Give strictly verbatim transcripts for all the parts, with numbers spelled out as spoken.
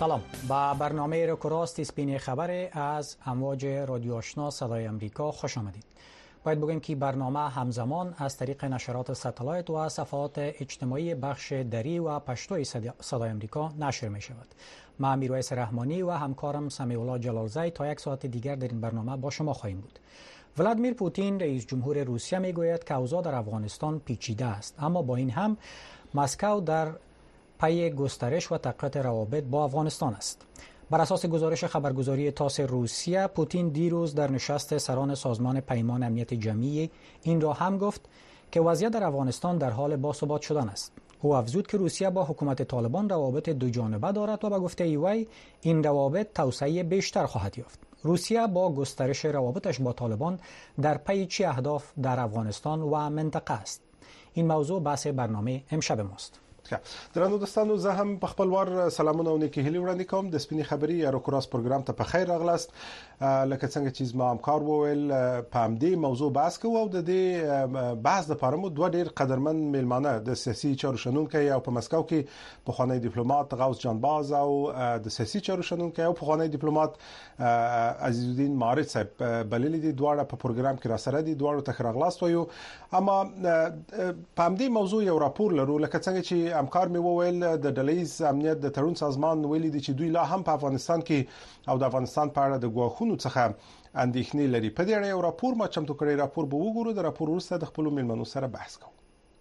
سلام، با برنامه رکوراست سپین خبر از امواج رادیو آشنا صدای امریکا خوش آمدید. باید بگویم که برنامه همزمان از طریق نشرات ستلایت و صفحات اجتماعی بخش دری و پشتوی صدای امریکا نشر می شود. من میرویس رحمانی و همکارم سمیع الله جلالزی تا یک ساعت دیگر در این برنامه با شما خواهیم بود. ولادیمیر پوتین رئیس جمهور روسیه می گوید که اوضاع در افغانستان پیچیده است، اما با این هم مسکو در پی گسترش و تقویت روابط با افغانستان است. بر اساس گزارش خبرگزاری تاس روسیه، پوتین دیروز در نشست سران سازمان پیمان امنیت جمعی این را هم گفت که وضعیت در افغانستان در حال باثبات شدن است. او افزود که روسیه با حکومت طالبان روابط دو جانبه دارد و به گفته وی این روابط توسعه بیشتر خواهد یافت. روسیه با گسترش روابطش با طالبان در پی چه اهداف در افغانستان و منطقه است؟ این موضوع بحث برنامه امشب ماست. درنو دوستانو، زه هم په خپل ور سلامونه او نیکی هیلې وړاندې کوم. د سپینې خبرې یا روکراس پروګرام ته په خیر راغلاست. لکه څنګه چې زما همکار وویل، په همدې موضوع بحث کوو او د دې بحث لپاره مو دوه ډېر قدرمن میلمانه د سیاسي چارو شنونکي او په مسکو کې پخوانی ډیپلوماټ غوث جانباز او د سیاسي چارو شنونکي او پخوانی ډیپلوماټ عزیز الدین معارض صاحب بللي دي. دواړه په پروګرام کې را سره دي. دواړو ته راغلاست وایو. اما په همدې موضوع یو راپور لرو. لکه څنګه چې همکار مې وویل، د ډلهیز امنیت د تړون سازمان ویلي دي چې دوی لا هم په افغانستان کې او د افغانستان په اړه د ګواښونو څخه اندېښنې لري. په دې اړه یو راپور ما چمتو کړی. راپور به وګورو. د راپور وروسته د خپل میلمنو سره بحث کوو.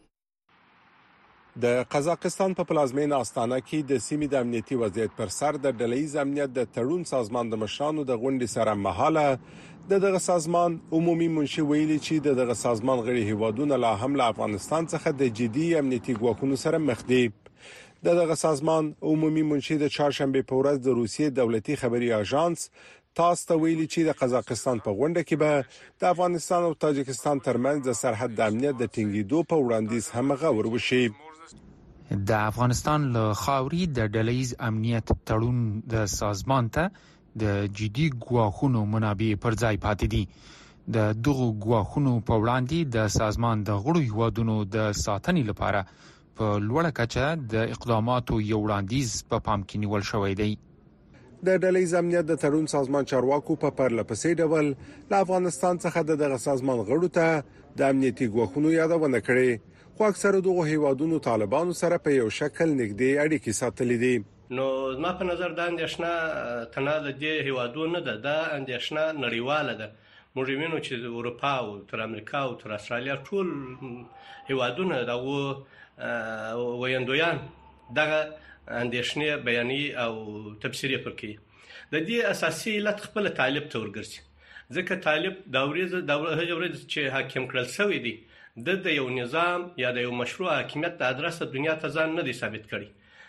د قزاقستان په پلازمینه استانه کې د سیمې د امنیتي وضعیت پر سر د ډلهیز امنیت د تړون سازمان د مشرانو د غونډې سره مهاله د دغه سازمان عمومي منشي ویلي چې د دغه سازمان غړي هیوادونه لا هم له افغانستان څخه د جدي امنیتي ګواښونو سره مخ دي. د دغه سازمان عمومي منشي د چهارشنبه په ورځ د روسیې دولتي خبري اژانس تاس ته ویلي چې د قزاقستان په غونډه کې به د افغانستان او تاجکستان ترمنځ د سرحد د امنیت د ټینګېدو په وړاندیز هم غور وشي. د افغانستان له خاوري د ډلهیز امنیت تړون د سازمان ته د جدي ګواښونو منابع پر ځای پاتې دي. د دغو ګواښونو په وړاندې د سازمان د غړو هیوادونو د ساتنې لپاره په لوړه کچه د اقداماتو یو وړاندیز په پام کې نیول شوی دی. د ډلهیز امنیت د تړون سازمان چارواکو په پرلپسې ډول له افغانستان څخه د دغه سازمان غړو ته د امنیتي ګواښونو یادونه کړې، خو اکثره دغه هیوادونو طالبانو سره په یو شکل نږدې اړیکې ساتلې دي. نو زما په نظر دا اندېښنه تنه د دې هیوادونو نه ده، دا اندېښنه نړیواله ده. موږ وینو چې د اروپا او تر امریکا او تر استرالیا ټول هیوادونه دغه ویندویان دغه اندېښنې بیانې او تفسیر پر کوي. د دې اساسي علت خپل طالب ته ورګرځي، ځکه طالب دا ورځ د ورځ چې حاکم کړل شوی دی د یو نظام یا د یو مشروع حاکمیت د ادرسه دنیا ته ځان نه دی ثابت کړی.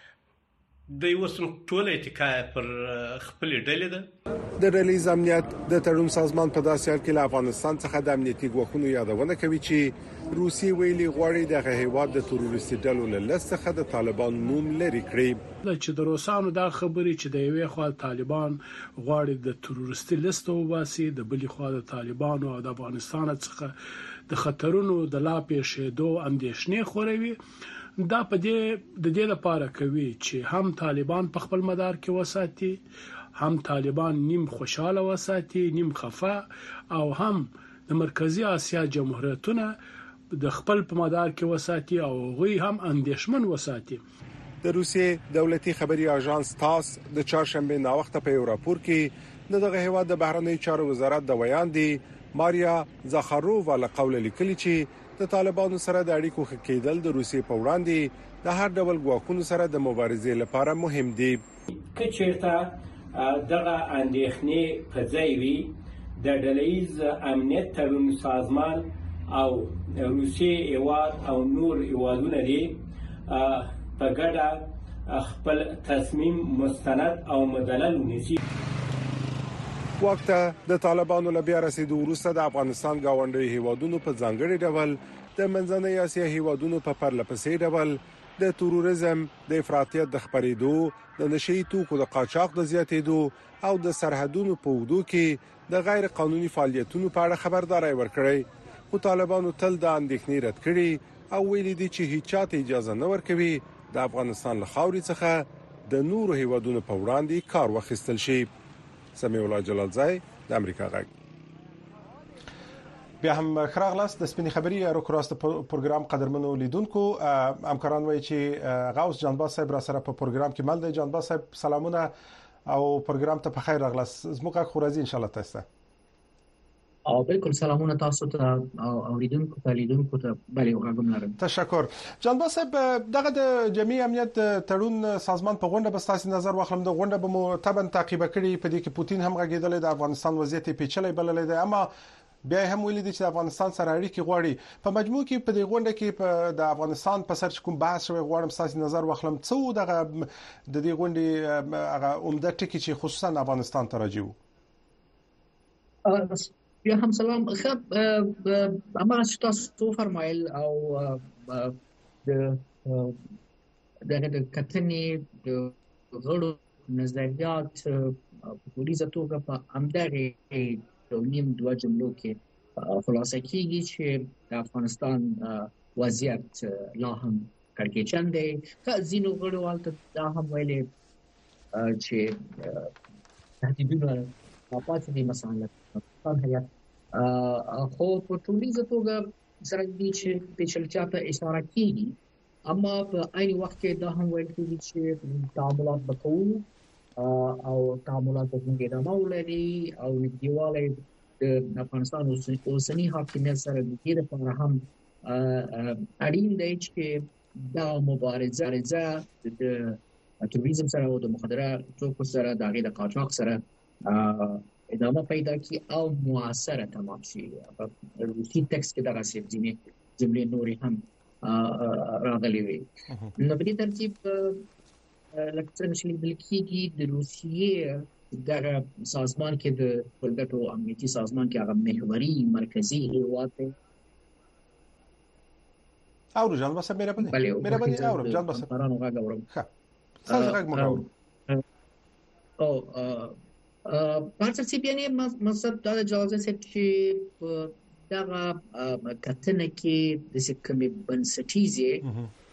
د یو سم ټول اتکا پر خپل ډلې ده. د ډلهیز امنیت د تړون سازمان په داسې حال کې له افغانستان څخه د امنیتي ګواښونو یادونه کوي چې روسي ویلي غواړي دغه هیواد د تروریستي ډلو له لست څخه د طالبان نوم لري کړي. چې د روسانو دا خبرې چې د یوې خوا طالبان غواړي د تروریستي لست وباسي، د بلې خوا د طالبان او د افغانستان څخه د خطرونو د لا پیښېدو اندېښنې خوروي. دا په دې د دې لپاره کوي چې هم طالبان په خپل مدار کې وساتي، هم طالبان نیم خوشاله وساتي، نیم خفه، او هم د مرکزی اسیا جمهوریتونه د خپل په مدار کې وساتي او غوي هم اندېښمن وساتي. د روسیې دولتي خبري اژانس تاس د چهارشنبه ناوخته په یو راپور کې دغه هیواد د بهرنی چارو وزارت د ویاندې ماریا زاخارووا له قوله لیکلي چې د طالبانو سره د اړیکو ښه کېدل د روسیې په وړاندې د هر ډول ګواښونو سره د مبارزې لپاره مهم دي. که چیرته دغه اندېښنې په ځای وي، د ډلهیز امنیت تړون سازمان او روسیې هیواد او نور هیوادونه دي په ګډه خپل تصمیم مستند او مدلل ونیسي. وخت د طالبانو له بیا رسیدو وروسته د افغانستان گاونډي هیوادونو په ځانګړي ډول د منځنۍ اسیا هیوادونو په پرلپسې ډول د تروریزم، د افراطیت د خپرېدو، د نشئی توکو د قاچاق د زیاتېدو او د سرحدونو په اوږدو کې د غیر قانوني فعالیتونو په اړه خبرداري ورکړې. خو طالبانو تل د اندېښنې رد کړې او ویلي دي چې هیڅ چاته اجازه نه ورکوي د افغانستان له خاورې څخه د نورو هیوادونو په وړاندې کار واخیستل شي. سمیع الله جلالزای د امریکا غږ. بیا هم خراغلاس د سپینې خبري ارو کراست پروګرام قدرمنو لیدونکو همکاران وایي چې غوث جانباز صاحب را سره په پروګرام کې مل دی. جانباز صاحب سلامونه او پروګرام ته په خیر راغلاس. زموږ خورازي ان شاء الله تاسو ته. او بالکل سلامونه تاسو ته او لیدونکو ته لیدونکو ته بله وګورم لرم. تشکر. جانباز صاحب دغه د جمعي امنیت تړون سازمان په غونډه بستاسي نظر واخلم. د غونډه به مو تبن تعقیب کړي. په دې کې پوتین هم غږیدل د افغانستان وضعیت پیچلې بللې ده، اما بیا هم ویل دي چې د افغانستان سره اړیکې غواړي. په مجموع کې په دې غونډه کې په د افغانستان په سر کوم بحث شوی غواړم تاسو نظر واخلم. څو دغه د دې غونډې هغه عمده ټکي چې خصوصا افغانستان ته راځي. بیا هم سلام. خب اما تاسو فرمایل او د دغه د کتنې د غړو نظریات په پولیسه توګه په امداري او نیم دوه جملو کې خلاصه کیږي چې د افغانستان وضعیت لا هم کړکېچن دی. ځینو غړو والته دا هم ویلي چې تهدیدونه پاتې دي مثلا افغان هیات خو په ټولیزه توګه سره دي چې پیچلتیا ته اشاره کیږي، اما په عین وخت کې دا هم ویل کیږي چې تعاملات وکړو او تعاملات په څنګه ادامه ولري او نږدېوالی د افغانستان اوسنی حاکمیت سره د دې لپاره هم اړین دی چې دا مبارزه د تروریزم سره او د مخدره توکو سره د هغې د قاچاق سره ادامه پیدا کړي او موثره تمام شي. په روسي ټکسټ کې دغه ځینې جملې نورې هم راغلي وي. نو په دې ترتیب لکه څنګه چې لیدل کېږي د روسیې دغه سازمان کې د ټولګټو امنیتي سازمان کې هغه محوري مرکزي هیواد دی. اورو جان بس مهرباني مهرباني اورو جان بس پرانو غاګ اورم. ښه څنګه غاګ مو او پاتې چې بیا نه مصد د جوازه چې دغه کتنه کې د کومې بنسټیزه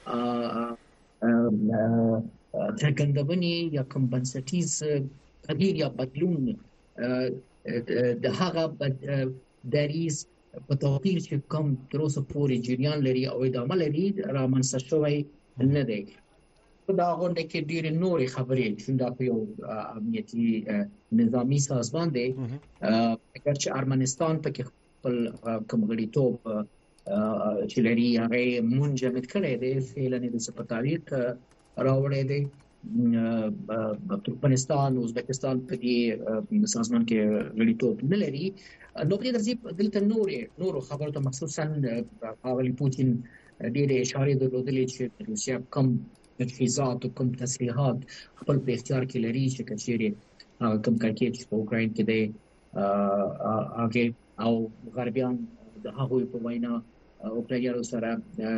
څرګندونې یا کوم بنسټیز تغییر یا بدلون د هغه دریز په توپیر چې کوم تر اوسه پورې جریان لري او ادامه لري رامنځته شوی نه دی. په دا غونډه کې ډېرې نورې خبرې چې دا په یو امنیتي نظامي سازمان دی، اگر چې ارمنستان پکې خپل کوم غړیتوب چې لري هغه منجمد کړی دی، فعلا د سپتاریک راوړی دی. ترکمنستان او ازبکستان په دې سازمان کې غړیتوب نه لري. نو په دې ترتیب دلته نورې نورو خبرو ته مخصوصا اولي پوتین ډېرې اشارې درلودلې چې روسیا کم تجهیزات او کوم تسلیحات خپل په اختیار کې لري چې کچېرې کوم کړکېچ په اوکراین کې دی هغه او غربیان د هغوی په وینا اوکراینانو سره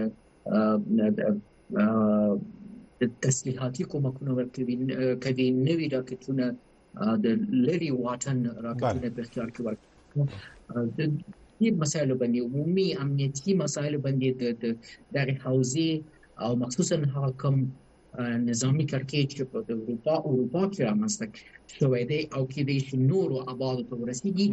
د تسلیحاتي کومکونو ورکوي کوي نوي راکټونه د لري واټن راکټونه په اختیار کې ورکوي. د دې مسایلو باندې عمومي امنیتي مسایلو باندې د دغه حوزې او مخصوصا هغه کوم نظامی کړکېچ چې په اروپا اروپا کې رامنځته شوی دی او کې د نورو آبادو ته ورسېږي.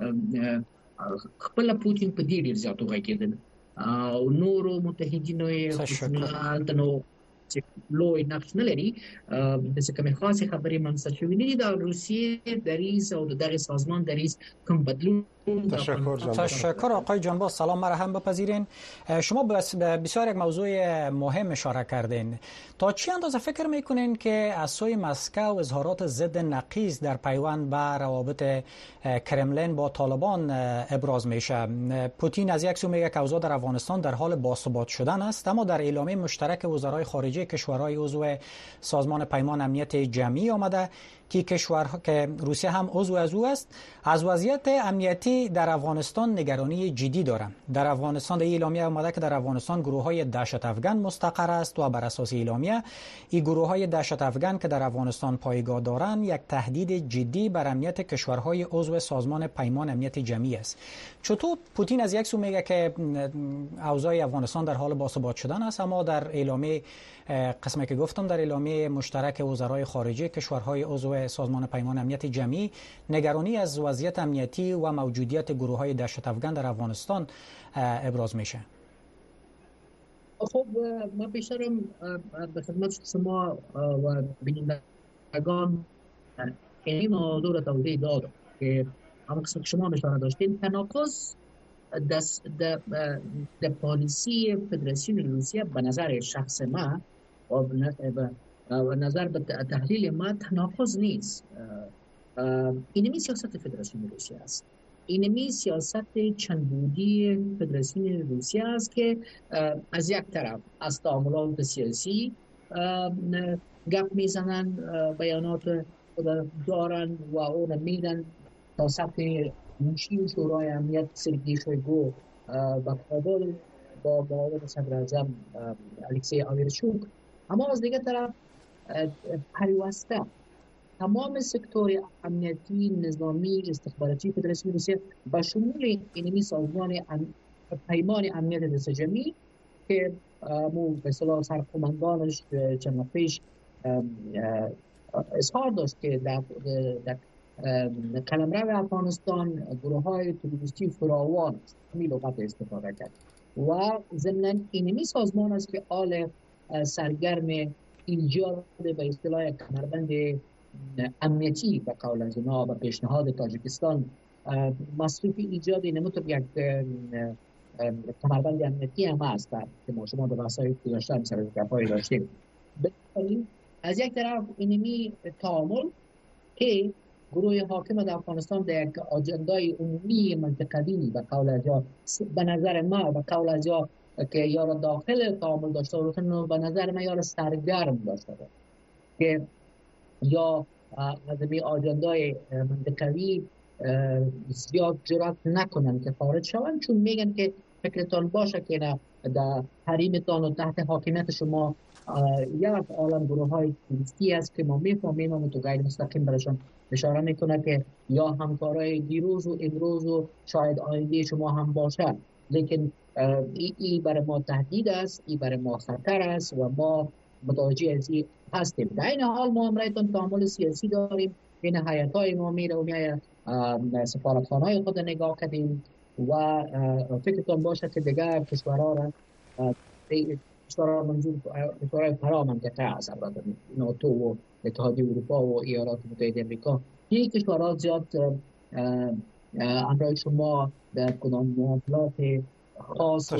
خپل پوتین په دې ډېر زیات وغږېدل او نورو متحدینو یې نو چې لوی نقش نه لري د څه کومه خاصه خبرې منځته شوې نه دي. د روسیې دریز او د دغه سازمان دریز کوم بدلون. تشکر تشکر آقای جانباز. سلام مرحبا بپذیرین. شما بسیار یک موضوع مهم اشاره کردین. تا چه اندازه فکر میکنین که از سوی مسکو اظهارات ضد نقیض در پیوند به روابط کرملین با طالبان ابراز میشه؟ پوتین از یک سو میگه که اوضاع در افغانستان در حال باثبات شدن است، اما در اعلامیه مشترک وزرای خارجه کشورهای عضو سازمان پیمان امنیت جمعی آمده که کشورها که روسیه هم عضو از او است از وضعیت امنیتی در افغانستان نگرانی جدی دارند. در افغانستان در اعلامیه آمده که در افغانستان گروه‌های دهشت افغان مستقر است و بر اساس اعلامیه این گروه‌های دهشت افغان که در افغانستان پایگاه دارند یک تهدید جدی بر امنیت کشورهای عضو سازمان پیمان امنیت جمعی است. چطور پوتین از یک سو میگه که اوضاع افغانستان در حال باثبات شدن است، اما در اعلامیه قسمی که گفتم در اعلامیه مشترک وزرای خارجه کشورهای عضو سازمان پیمان امنیت جمعی نگرانی از وضعیت امنیتی و موجودیت گروه‌های دهشت افغان در افغانستان ابراز میشه. خب ما بیشترم به خدمت شما و بینندگان این موضوع را توضیح دادم که همون قسم که شما اشاره داشتین، تناقض در پالیسی فدراسیون روسیه به نظر شخص ما و به نظر به تحلیل ما تناقض نیست. اینمی سیاست فدراسیون روسیه است. اینمی سیاست چندبودی فدراسیون روسیه است که از یک طرف از تعاملات سیاسی گپ میزنن، بیانات دارن و اون میدن تا سطح مشیر شورای امنیت سرگئی شویگو و کابل با معاون صدر اعظم الکسی آویرچوک. اما از دیگر طرف پیوسته تمام سکتور امنیتی، نظامی، استخباراتی فدراسیون روسیه با شمول اینمی سازمان پیمان امنیت دست جمعی که مو به اصطلاح سرقمندانش چند پیش اظهار داشت که در قلمرو افغانستان گروه های تروریستی فراوان است، همین لغت استفاده کرد و ضمناً اینمی سازمان است که آل سرگرم ایجاد به اصطلاح کمربند امنیتی به قول از اونا و پیشنهاد تاجیکستان مصروف ایجاد نموت یک کمربند امنیتی هم است که ما شما به بحث‌های گذشته هم سر گپ‌های داشتیم. بنابراین از یک طرف اینمی تعامل که گروه حاکم در افغانستان در یک آجندای عمومی منطقوی به قول از یا به نظر ما به قول از یا که یارا داخل تعامل داشته باشن، به نظر ما یارا سرگرم داشته باشن که یا از این آجندای منطقوی زیاد جرات نکنن که خارج شوند، چون میگن که فکرتان باشه که نه در حریمتان و تحت حاکمیت شما یک عالم گروه های توریستی است که ما میفهمیم و تو غیر مستقیم برشان اشاره میکنه که یا همکارای دیروز و امروز و شاید آینده شما هم باشه، لیکن ای, ای برای ما تهدید است، ای برای ما خطر است و ما متوجه از این هستیم. در این حال ما هم رایتون تعامل سیاسی داریم، بین حیاتای ما میره و میره سفارتخانه‌های خود نگاه کردیم و فکرتون باشه که دیگر کشورها را کشورها منظور کشورهای فرا منطقه است، البته ناتو و اتحادیه اروپا و ایالات متحده آمریکا، این کشورها زیاد همراه شما در کدام معاملات خاص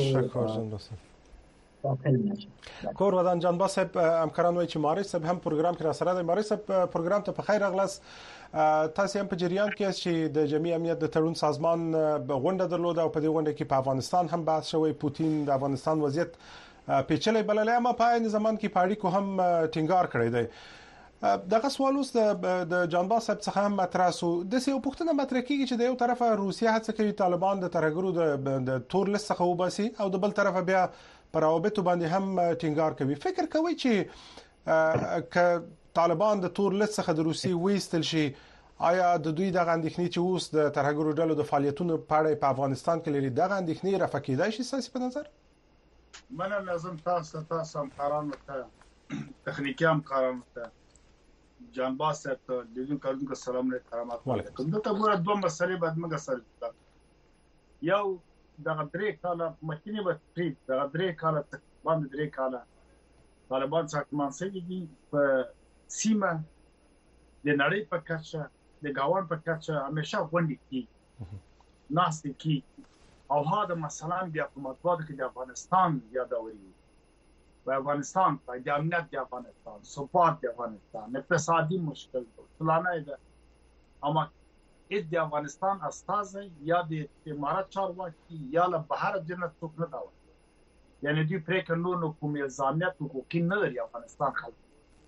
داخل نشه. کور ودان جان باسب همکاران وایي چې ماري صاحب هم پروګرام کې را سره دی. ماري صاحب پروګرام ته په خیر راغلاست. تاسو هم په جریان کې چې د جمعي امنیت د تړون سازمان غونډه درلوده او په دې غونډه کې په افغانستان هم بحث شوی. پوتین د افغانستان وضعیت پیچلې بللې، اما په عین زمان کې په اړیکو هم ټینګار کړی دی. دغه سوال اوس د جانباز صاحب څخه هم مطرح سو. د سیو پوښتنه مطرح کیږي چې د یو طرفه روسیه هڅه کوي طالبان د ترهګرو د تور لیست څخه وباسي او د بل طرفه بیا پر روابطو باندې هم ټینګار کوي. فکر کوي چې ک طالبان د تور لیست څخه د روسي وېستل شي، آیا د دوی دغه اندېښنې چې اوس د ترهګرو ډلو د فعالیتونو په اړه په افغانستان کې لري دغه اندېښنې رفع کېدای شي ساسي په نظر؟ من لازم تاسو تاسو هم کارانو ته تخنیکی هم کارانو ته جانباز صاحب ته لیدونکو کارونکو سلام علیکم. وعلیکم. دلته ګوره دوه مسلې باید موږ سره یو دغه درې کاله مخکې به پرې دغه درې کاله باندې درې کاله طالبان ساکمان سوي دي په سیمه د نړۍ په کچه د ګاونډ په کچه همیشه غونډې کیږي ناستې کیږي او هغه مثلا بیا په مطبوعاتو کې د افغانستان یادوري و افغانستان په د امنیت د افغانستان ثبات د افغانستان اقتصادي مشکل فلانه ده، اما د افغانستان استازي یا د امارات چارواکي یا له بهر جنت څوک نه دا وایي، یعنی دوی پرې کړو نو کوم ځانیت حقوقي نه لري افغانستان خلک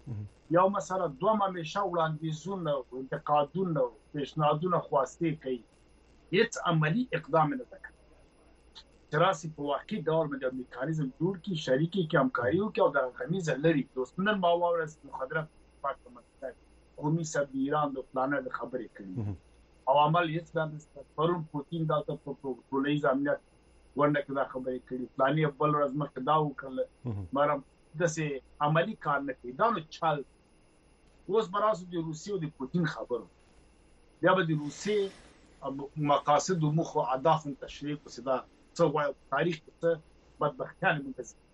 یو مسله دوه همیشه وړاندیزونه او انتقادونه او پیشنهادونه خواسته کوي هیڅ عملی اقدام نه کوي چې راسي په واقعي ډول باندې میکانیزم جوړ کی شریکي کې همکاري وکړي او د غمیز لري دوستنن ما واورس مخدرات پاک مستای قومي سب ایران د پلانر خبرې کړي او عمل هیڅ د پرون پوتین دا ته په ټولنیز امنیت ورنه کې دا خبرې کړي پلاني بل ورځ مخکې دا وکړل مرم دسه عملی کار نه کوي دا نو چل اوس براسو د روسي او د پوتین خبرو بیا به د روسي مقاصد او مخ او اهداف تشریح وسدا څو وایي تاریخ ته بدبختانه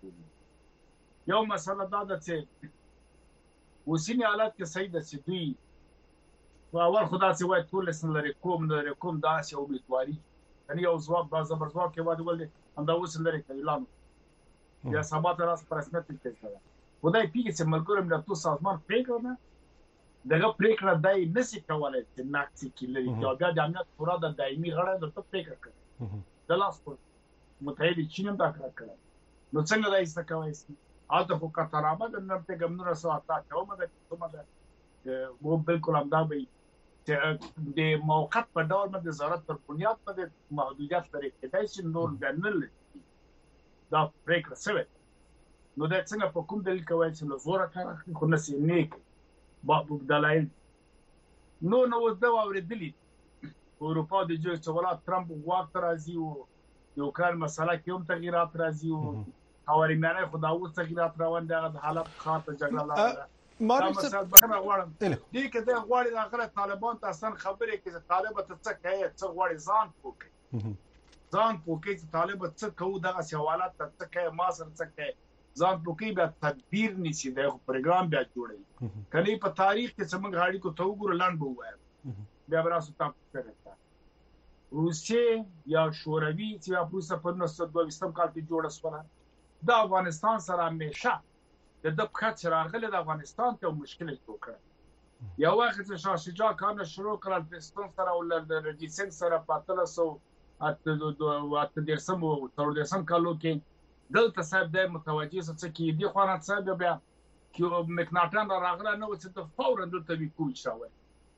منتظر یو مسله دا ده چې وسینی حالات کې صحیح ده چې دوی او اول خدا سي وای ټول سن لري کوم لري کوم داسې او امیدواري یعنی یو ځواب با زبر ځواب کې واده ول هم دا اوس لري اعلان یا سبا تر اس پر اسمت کې کړه خدای پیګه چې ملګرو ملتونو سازمان پریکړه دغه پریکړه دای نسی کولای چې ناکسي کې لري دا بیا د امنیت پورا د دایمي غړي د ته پریکړه کړه د لاس پر متحده چین هم دا کړه نو څنګه دای څه کوي اته خو کترابه د نن په ګمنو سره اتا کومه ده کومه ده وو بالکل هم دا وي چې د موقت په ډول باندې ضرورت پر بنیاد باندې محدودیت لري کېدای شي نور بنل دا پریکړه سوي نو دا څنګه په کوم دلیل کوي چې نو زوره کار خو نسي نیک باب دلایل نو نو دا اوریدلی اروپا د جوړ څولات ترامپ واک راځي او یو کار مسله کې هم تغیرات راځي او حواریمانه خدا او تغیرات روان دي د حالت خاطر جګړه لا ماري څه بخنه غواړم دې کې د غواړي د اخر طالبان تاسو خبرې کې چې طالب ته څه کوي څه غواړي ځان پوکي ځان پوکي چې طالب څه کوي دغه سوالات ته څه کوي ما سره څه کوي ځان پوکي بیا تدبیر نشي د پروګرام بیا جوړي کله په تاریخ کې څنګه غاړي کو ته وګور لاند بوه بیا براسو تاسو کړه روسي یا شوروي چې په سفر نو ست دوه وستم کال کې جوړه سره د افغانستان سره همیشه د د خط راغله د افغانستان ته مشکل جوړه یو وخت چې شاه شجاع کار شروع کړل پاکستان سره ول د رجیسن سره پاتله سو اته د درسم او تر درسم کالو کې دلته صاحب د متوجي څه کې دی خوانات صاحب بیا چې مکناټن راغله نو چې ته فورا دلته وی کوم شاوه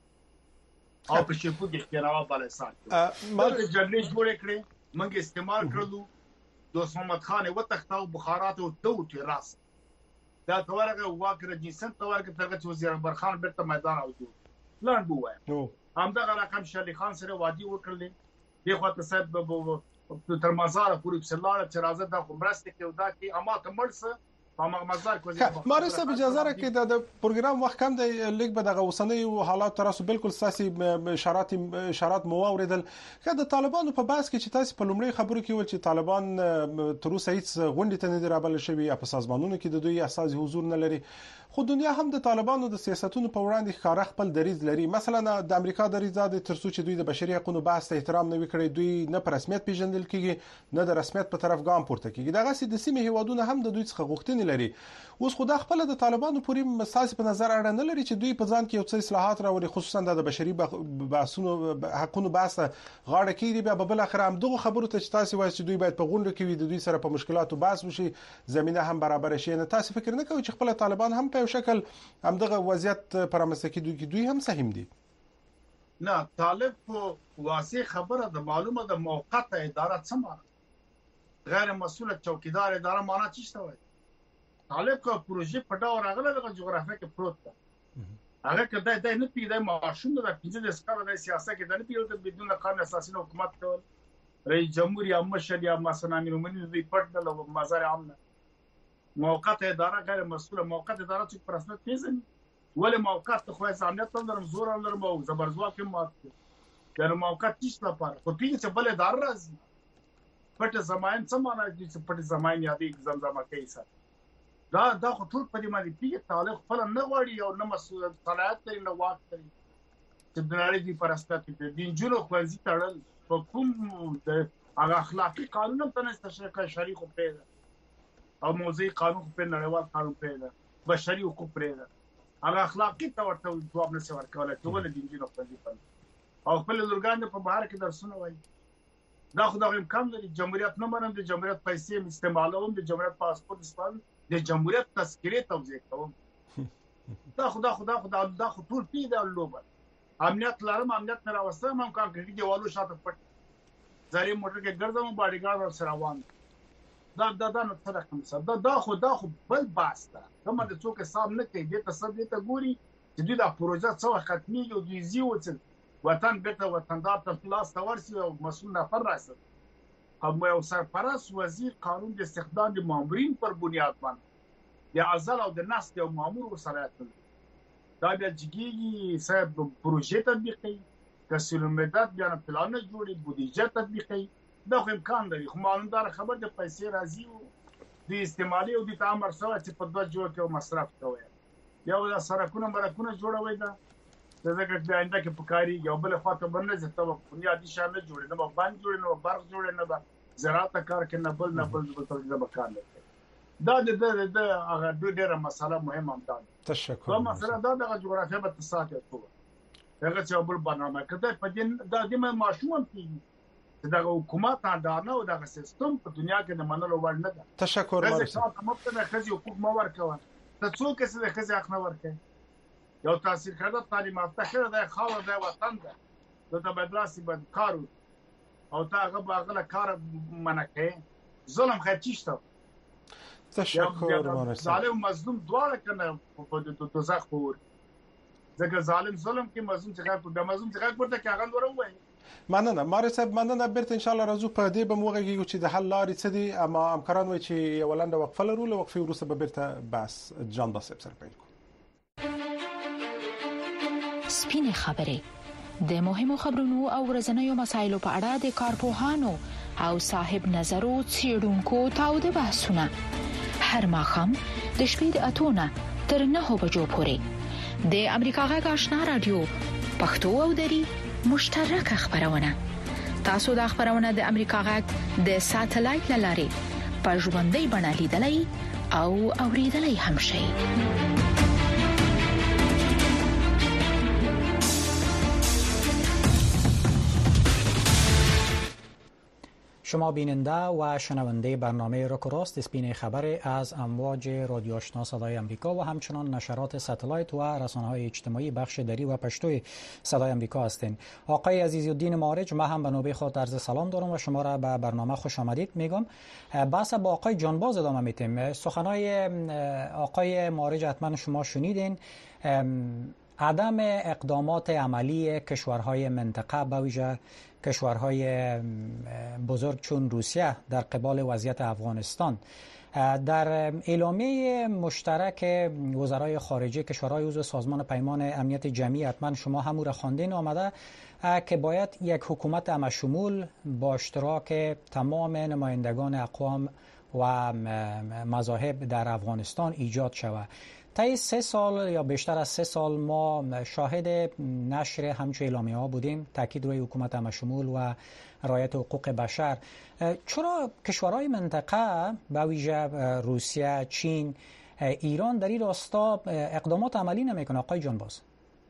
او په شپو کې کېراوه بل سات مرګ جنې جوړ کړې موږ استعمال کړلو دوست محمد خان و تختاو بخارات او دوت راس دا تورغه واکره جنسن تورغه ترغه وزیر اکبر خان بیرته میدان اوځو لاند بوه هم دا رقم شلی خان سره وادي وکړل دی خو ته صاحب تر مزار پوری بسلاله چې راځه د خمرسته کې ودا کې اما ته مرسه په مزار کوزي ماري صاحب اجازه راکړئ د پروګرام وخت کم دی لیک به د غوسنۍ او حالات تراسو بالکل ساسي اشارات اشارات مو اوریدل که د طالبانو په بحث کې چې تاسو په لومړی خبرو کې ول چې طالبان تر اوسه هیڅ غونډه ته نه دی رابل شوی په سازمانونو کې د دوی اساسي حضور نه لري خو دنیا هم د طالبانو د سیاستونو په وړاندې ښکارا خپل دریز لري مثلا د امریکا دریز د ترڅو چې دوی د بشري حقوقو بحث ته احترام نه وکړي دوی نه پر رسمیت پیژندل کیږي نه د رسمیت په طرف ګام پورته کیږي دغه سي د سیمه هیوادونو هم د دوی څخه غوښتنې لري اوس خو د خپل د طالبانو پوری مساس په نظر اړه نه لري چې دوی په ځان کې یو څه اصلاحات راوړي خصوصا د بشري بحثونو حقوقو بحث غاړه کیږي بیا بل اخر هم دغه خبرو ته چې تاسو وایي چې دوی باید په غونډه کې وي د دوی سره په مشکلاتو بحث وشي زمينه هم برابر شي نه تاسو فکر نه کوئ چې خپل طالبان هم په یو شکل همدغه وضعیت پرمسته کې دوی دوی هم سهم دي نه طالب په واسه خبره د معلومه د موقته اداره څه غیر مسؤل چوکیدار اداره معنا څه شته وای طالب کو پروژه پټاو راغله د جغرافیه کې پروت ده هغه کده د نه پیډه ماشوم د پنځه د سکاله د سیاست کې د نه پیډه بدون قانون اساسي حکومت کول رئیس جمهور یا مشر یا مثلا امیر د پټ د مزار عام موقت اداره غیر مسؤل موقت اداره چې پر اساس پیژني ولې موقت خو ځانیت تل زور لرم او زبرزوا کې مات در موقت هیڅ نه پاره خو پیږي چې بل اداره راځي پټ زماین څه معنا دي چې پټ زماین یادې زمزمه کوي سره دا دا خو ټول په دې باندې پیږي تعلق خپل نه غواړي او نه مسؤل صلاحیت لري نه واک لري چې د نړۍ د پرسته کې د جنونو خوځي تړل په کوم د هغه اخلاقی قانون په نسته شریک شریک په او موضوعي قانون په نړیوال قانون په بشري حقوق پرې ده هغه اخلاقی تور ته جواب نه څور کولای ته ول دي جنونو خوځي او خپل لورګان په بهر کې درسونه وایي دا خدای امکان لري جمهوریت نه منم د جمهوریت پیسې استعمالوم د جمهوریت پاسپورت استعمال د جمهوریت تذکره توزیع کوم دا خدا خدا خدا دا خو ټول پی دا لوبه امنیت لرم امنیت نه راوستم هم کار کوي دیوالو شاته پټ زری موټر کې ګرځم باډي ګارد سره روان دا دا دا نو څه کوم څه دا دا خو دا خو بل باسته کومه د څوک حساب نه کوي د تصدیق دې ته ګوري چې دوی دا پروژه څو ختمي او دوی زیو څه وطن بیرته وطندار ته خلاص تورسي او مسؤل نفر راځي هم یو سرپرست وزیر قانون د استخدام د مامورین پر بنیاد باندې یا ازل او د نسل یو مامور وسره دا بیا جګیږي صاحب پروژه تطبیقي کسلومدات بیا پلان جوړي بودیجه تطبیقي دا خو امکان لري خو معلومدار خبر د پیسې راځي او د استعمالي او د تعامل سره چې په دوه جوړ کې مصرف کوي یو د سرکونو مرکونه جوړوي دا ځکه چې آینده کې پکاري یو بل خاطر باندې ځته په بنیادی شامل جوړي نه باندې جوړي نه برق جوړي نه زراعت کار کې نه بل نه بل د ترجمه کار نه دا د د هغه ډېره مسله مهمه ده تشکر دا مسله دا د جغرافیه په تساعد ته هغه چې بل برنامه کده په دې د دې ماشوم کې دا حکومت اندانه او دا سیستم په دنیا کې د منلو وړ نه ده تشکر مارس دا مبتنه خزي حقوق مو ورکوه ته څوک څه د خزي حق نه ورکوي یو تاثیر کړه تعلیم افتخار د خاور د وطن ده د تبادلاسي بد کارو او تا هغه هغه کار منکه ظلم خچیشته تشکر مارس ظالم مظلوم دواړه کنه په دوزخ پور ځکه ظالم ظلم کې مظلوم څنګه د مظلوم څنګه ورته کې هغه وروي مننه مارس صاحب مننه بیرته ان شاء الله راځو په دې به موږ چې د حل لارې څه دي اما امکان وي چې ولنده وقفه لرو له وقفې وروسته به بیرته بس جان باسب سره پیل کوو سپینې خبرې د مهمو خبرونو او ورځنیو مسایلو په اړه د کارپوهانو او صاحب نظرو څېړونکو تاوده بحثونه هر ماښام د شپې د اتونه تر نهو بجو پورې د امریکا غږ آشنا رادیو پښتو او دری مشترک خبرونه تاسو د خبرونه د امریکا غږ د ساتلایت لارې په ژوندۍ بڼه لیدلای او اوریدلای هم شئ شما بیننده و شنونده برنامه رک و راست سپین خبر از امواج رادیو آشنا صدای امریکا و همچنان نشرات ساتلایت و رسانه‌های اجتماعی بخش دری و پشتوی صدای امریکا هستین. آقای عزیزالدین معارج، ما هم به نوبه خود عرض سلام دارم و شما را به برنامه خوش آمدید میگم. بحث با آقای جانباز ادامه میتیم. سخنهای آقای معارج حتما شما شنیدین. عدم اقدامات عملی کشورهای منطقه به ویژه کشورهای بزرگ چون روسیه در قبال وضعیت افغانستان در اعلامیه مشترک وزرای خارجه کشورهای عضو سازمان پیمان امنیت جمعی حتما شما هم را خواندین آمده که باید یک حکومت همشمول با اشتراک تمام نمایندگان اقوام و مذاهب در افغانستان ایجاد شود. طی سه سال یا بیشتر از سه سال ما شاهد نشر همچون اعلامیه ها بودیم، تاکید روی حکومت همشمول و رعایت حقوق بشر. چرا کشورهای منطقه به ویژه روسیه، چین، ایران در این راستا اقدامات عملی نمیکنه آقای جانباز؟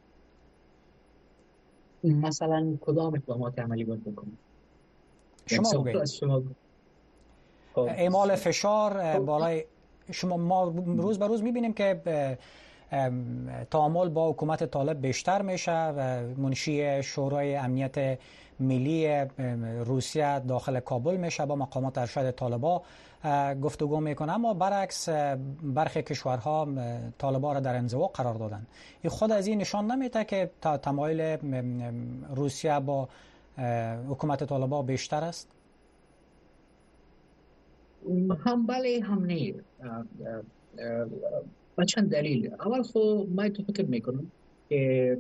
مثلا کدام اقدامات عملی باید بکنه؟ شما بگید. اعمال فشار بالای شما ما روز به روز میبینیم که تعامل با حکومت طالب بیشتر میشه و منشی شورای امنیت ملی روسیه داخل کابل میشه با مقامات ارشد طالبا گفتگو میکنه، اما برعکس برخی کشورها طالبا را در انزوا قرار دادن. این خود از این نشان نمیده که تمایل روسیه با حکومت طالبا بیشتر است؟ هم بله هم نه. با چند دلیل. اول خو من تو فکر میکنم که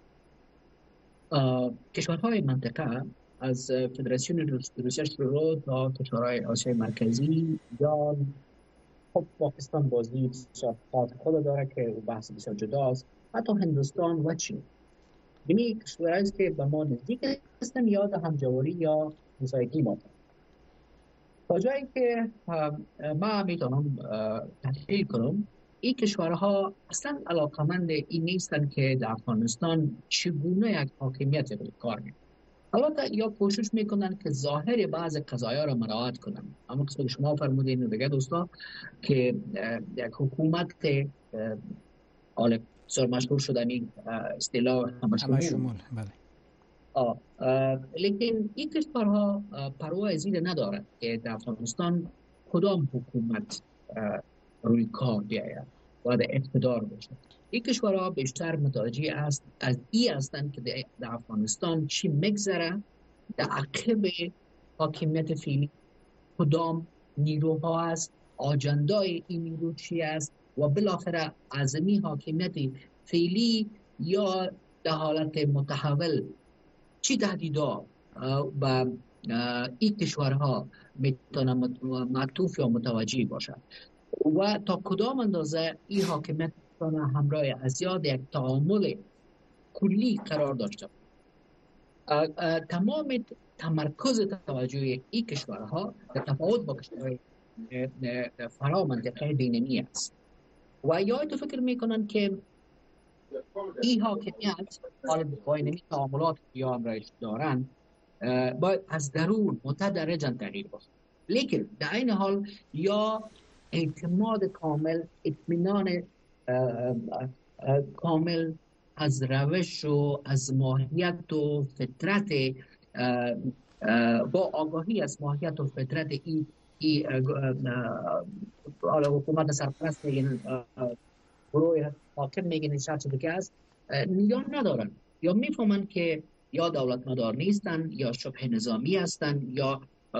کشورهای منطقه از فدراسیون روسیه شروع تا کشورهای آسیای مرکزی یا خب پاکستان بازی خاص خود داره که بحث بسیار جداست، حتی هندوستان و چین. یعنی کشورهایی است که به ما نزدیک هستن یا در همجواری یا همسایگی ما. تا جایی که ما میتونم تحلیل کنم این کشورها اصلا علاقمند این نیستن که در افغانستان چگونه یک حاکمیت کار میکنن. البته یا کوشش میکنن که ظاهر بعض قضایا را مراعات کنن، اما قسمت شما فرمودین دیگه دوستا که یک حکومت بسیار مشهور شدنی اصطلاح همه شمول. بله. آه. آه. لیکن این کشورها پروا از این ندارد که در افغانستان کدام حکومت روی کار بیاید و در اقتدار باشد. این کشورها بیشتر متوجه است از این هستند که در افغانستان چی میگذره، در عقب حاکمیت فعلی کدام نیروها است، آجندای این نیرو چی است و بالاخره عزمی حاکمیت فعلی یا در حالت متحول چی تهدیدها به این کشورها میتونه معطوف یا متوجه باشد و تا کدام اندازه این حاکمیت میتونه همراه از یاد یک تعامل کلی قرار داشته. تمام تمرکز توجه این کشورها در تفاوت با کشورهای فرا منطقه بینمی است و یا تو فکر میکنن که این حاکمیت حال با این تعاملات یا همراهش دارن باید از درون متدرجاً تغییر باشد، لیکن در این حال یا اعتماد کامل، اطمینان کامل از روش و از ماهیت و فطرت با آگاهی از ماهیت و فطرت این ای حکومت سرپرست میگن گروه حاکم میگن این دیگه است یا ندارن یا میفهمن که یا دولت مدار نیستن یا شبه نظامی هستن یا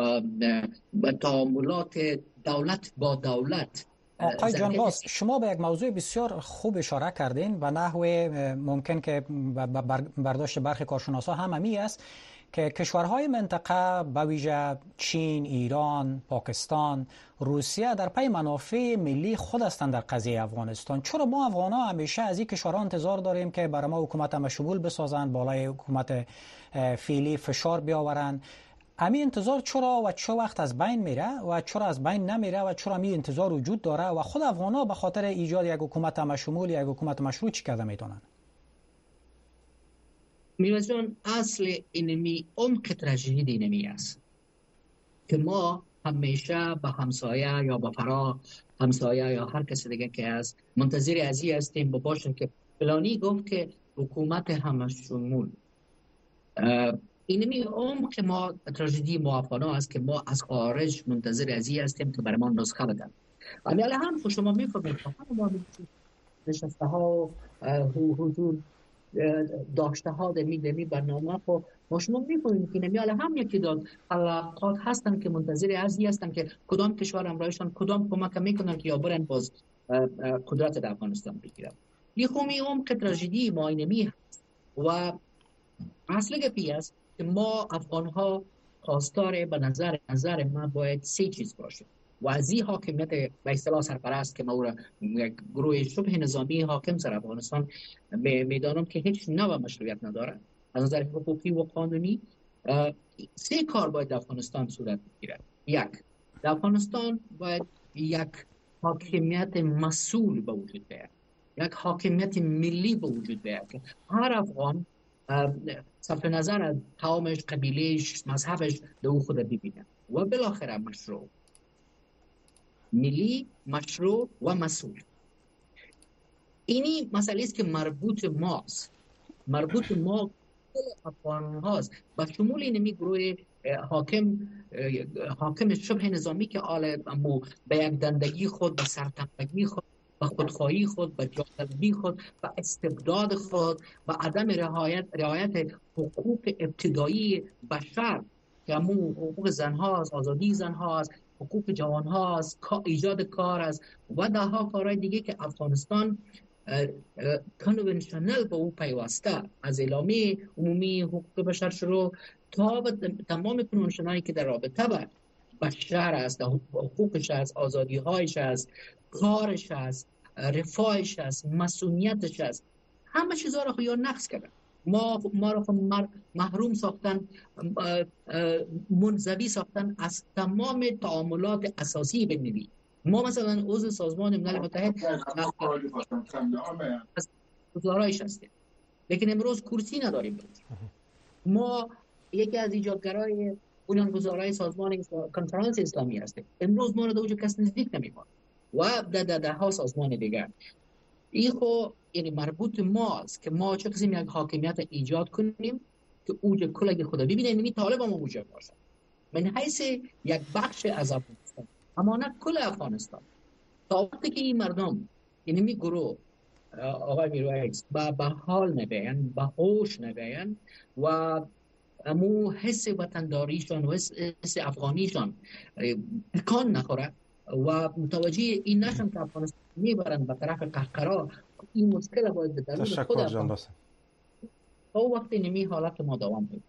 تعاملات دولت با دولت. آقای جانباز، شما به یک موضوع بسیار خوب اشاره کردین و نحو ممکن که برداشت برخی کارشناسا هم همی است که کشورهای منطقه به ویژه چین، ایران، پاکستان، روسیه در پی منافع ملی خود هستند در قضیه افغانستان. چرا ما افغان‌ها همیشه از این کشورها انتظار داریم که برای ما حکومت مشمول بسازند، بالای حکومت فعلی فشار بیاورند؟ امی انتظار چرا و چه وقت از بین میره و چرا از بین نمیره و چرا می انتظار وجود داره و خود افغان‌ها به خاطر ایجاد یک حکومت مشمول یا یک حکومت مشروع چی کرده میتونن؟ میراز جان، اصل اینمی عمق تراژدی دینمی است که ما همیشه به همسایه یا به فرا همسایه یا هر کسی دیگه که هست منتظر از این هستیم با باشه که فلانی گفت که حکومت همشمول. اینمی عمق ما تراژدی ما افغانا است که ما از خارج منتظر از این هستیم که برای ما نسخه بدن. ولی هم خود شما میفهمید ما نشسته ها حضور داشته ها دمی دمی برنامه خو ما شما می‌فهمید که نمیاله هم یکی داد علاقات هستن که منتظر ازی هستن که کدام کشور همراهشان کدام کمک میکنن که یا برن باز قدرت در افغانستان بگیرن. این خومی عمق تراژدی ما اینمی هست و اصل گپی است که ما افغان ها خواستار به نظر نظر ما باید سه چیز باشه و از این حاکمیت به اصطلاح سرپرست که ما او یک گروه شبه نظامی حاکم سر افغانستان میدانم که هیچ نوع مشروعیت نداره از نظر حقوقی و قانونی. سه کار باید در افغانستان صورت بگیرد. یک، در افغانستان باید یک حاکمیت مسئول به وجود بیاید، یک حاکمیت ملی به وجود بیاید که هر افغان صرف نظر از قومش، قبیلهش، مذهبش در او خود ببینه و بالاخره مشروع ملی، مشروع و مسئول. اینی مسئله است که مربوط ماست، مربوط ما افغان هاست و شمول اینمی گروه حاکم حاکم شبه نظامی که آل امو به یک دندگی خود، به سرتنبگی خود، به خودخواهی خود، به جاهلی خود، به استبداد خود، به عدم رعایت رعایت حقوق ابتدایی بشر که همون حقوق زنها است، آزادی زنها است، حقوق جوانها است، ایجاد کار است و دهها کارهای دیگه که افغانستان کنونشنل به او پیوسته از اعلامیه عمومی حقوق بشر شروع تا به تمام کنونشنایی که در رابطه با بشر است، حقوقش است، آزادی هایش است، کارش است، رفاهش است، مسئولیتش است، همه چیزها را یا نقص کردن. ما ما را محروم ساختن، منزوی ساختن از تمام تعاملات اساسی بین المللی. ما مثلا عضو سازمان ملل متحد از گزارایش هستیم لیکن امروز کرسی نداریم. ما یکی از ایجادگرای بنیانگذارای سازمان کنفرانس اسلامی هستیم، امروز ما را در اونجا کس نزدیک نمی‌کنه و در ده ها سازمان دیگر. این خو یعنی مربوط ماست که ما چه قسم یک حاکمیت ایجاد کنیم که اوج کل خود ببینه. یعنی طالب هم اوج باشه من حیث یک بخش از افغانستان، اما نه کل افغانستان. تا وقتی که این مردم یعنی می گروه آقای میرویس با به حال نبین، با هوش نبین و امو حس وطنداریشان و حس افغانیشان تکان نخوره و متوجه این نشن که افغانستان میبرن به طرف قهقرا، این مشکل باید به درون خود افغانستان تا وقتی نمی حالت ما دوام بید.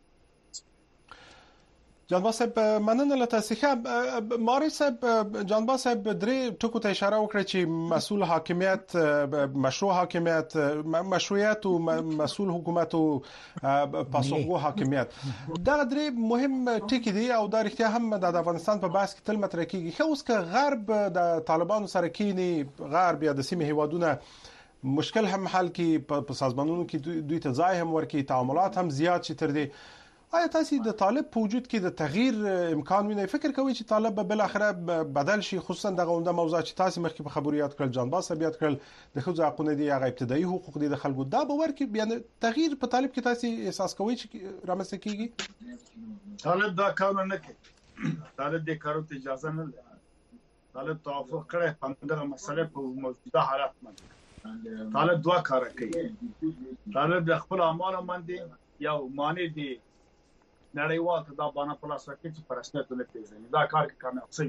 جانبا صاحب مننه له تاسو. ښه ماري صاحب، جانبا صاحب درې ټکو ته اشاره وکړه چې مسؤل حاکمیت، مشروع حاکمیت، مشروعیت او مسؤل حکومت او پاسخگو حاکمیت دا درې مهم ټکي دي او دا رښتیا هم د افغانستان په بحث کې تل مطرح کیږي. خو اوس که غرب د طالبانو سره کینی، غرب یا د سیمې هیوادونه مشکل هم حل کی، په سازمانونو کې دوی ته ځای هم ورکی، تعاملات هم زیات شي تر دې، آیا تاسو د طالب په وجود کې د تغییر امکان وینئ؟ فکر کوئ چې طالب به بل اخره بدل شي؟ خصوصا دغه اونده موضوع چې تاسو مخکې په خبرو یاد کړل، جان باس یاد کړل، د ښځو حقوقونه دي، هغه ابتدایي حقوق دي د خلکو، دا به ورکه بیان تغییر په طالب کې تاسو احساس کوئ چې رامنځته کیږي؟ طالب دا کار نه کوي، طالب دې کارو ته اجازه نه لري. طالب توافق کړی په دغه مسله په موجوده حالت باندې. طالب دوه کار کوي. طالب د خپل اعمالو باندې یو معنی دی نړیوال ته دا باندې په لاس راکړي چې پرسنت نه پیژني، دا کار کې کامیاب شي.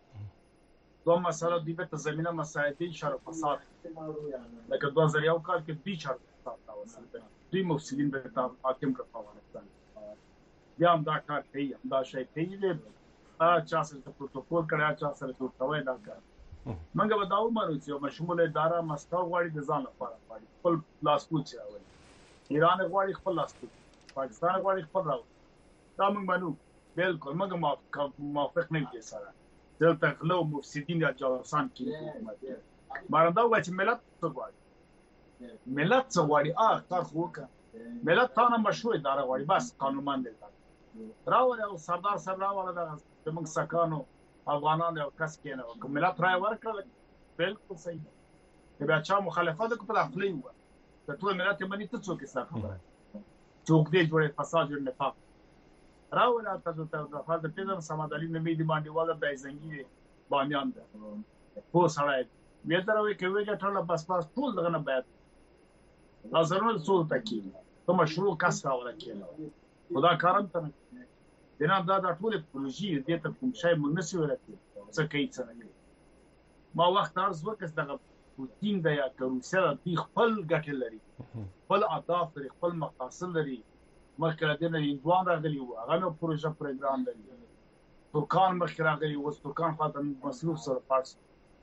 دوه مسله دی په زمينه مسایل دي، شر فساد، لکه دوه زره یو کال کې دی شر فساد تا وسیله دوی مفسدين به تاسو حاکم کړ په افغانستان. بیا هم دا کار کوي، دا شی کوي دی ا چا سره پروتوکول کړی، چا سره جوړوي دا کار. منګه به دا ومنو چې مشمول اداره مستا غواړي د ځان لپاره غواړي خپل لاس پوچي راوړي، ایران غواړي خپل لاس پوچي، پاکستان غواړي خپل راوړي. دا موږ منو بالکل، موږ موافق نه یو سره دلته غلو مفسدين یا جاسوسان کې حکومت مرنده و چې ملت څه غواړي، ملت څه غواړي، اه کار خو وکړه، ملت تا نه مشروع اداره غواړي، بس قانونمند دی راوړی او سردار سره راوړل د موږ سکانو افغانان یو کس کې نه کوم ملت راي ورکړل، بالکل صحیح دی. بیا چا مخالفت کو په خپل یو ته ټول ملت باندې ته څوک څه خبره څوک دې جوړه فساد جوړ نه پاک راول تاسو ته د فاز د پیژن سماد علي نبی دی باندې ولا د زنګي بامیان ده په سړی مې دروي کوي چې ټول بس پاس ټول دغه نه بیات نظرونه څول تکي ته مشروع کس راول کېنه خدا کارم ته دنه دا د ټول پروژې دې ته کوم شی موږ نسی ورته څه کوي څه نه ما وخت ارز وکړ دغه پوتین د یا روسیا د خپل ګټل لري، خپل اهداف لري، خپل مقاصد لري. مخکې د هندوان راغلي وو، هغه نو پروژه پروګرام لري. ترکان مخکې راغلي وو، ترکان خاطر مسلوب سره پارس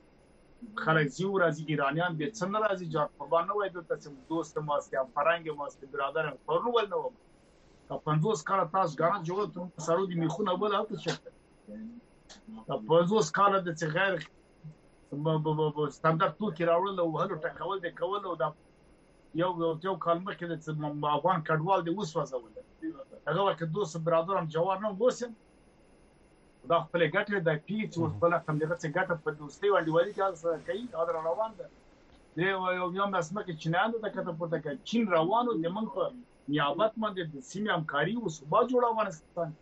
خلک زیو راځي، ایرانیان به څنګه راځي جات په باندې وای د تاسو دوست ماسته فرنګ ماسته برادر پرنو ول نو په پنځوس کال تاسو غاڼه جوړ ته سرودي میخونه ول او څه شته په پنځوس کال د څه غیر ستاندرد ټول کې راوړل او هلو ټکول د کول او د یو یو کلمه کې د افغان کډوال دی اوس وځول هغه وخت دوست برادرم جوار نه وسم دا خپل ګټه د پیچ او خپل هم دغه څه ګټه په دوستي باندې ولې چې کوي دا روان ده دی یو یو مسمه کې چینانو د کته پورته کې چین روانو د من په نیابت باندې د سیمې همکاري او صوبا جوړه افغانستان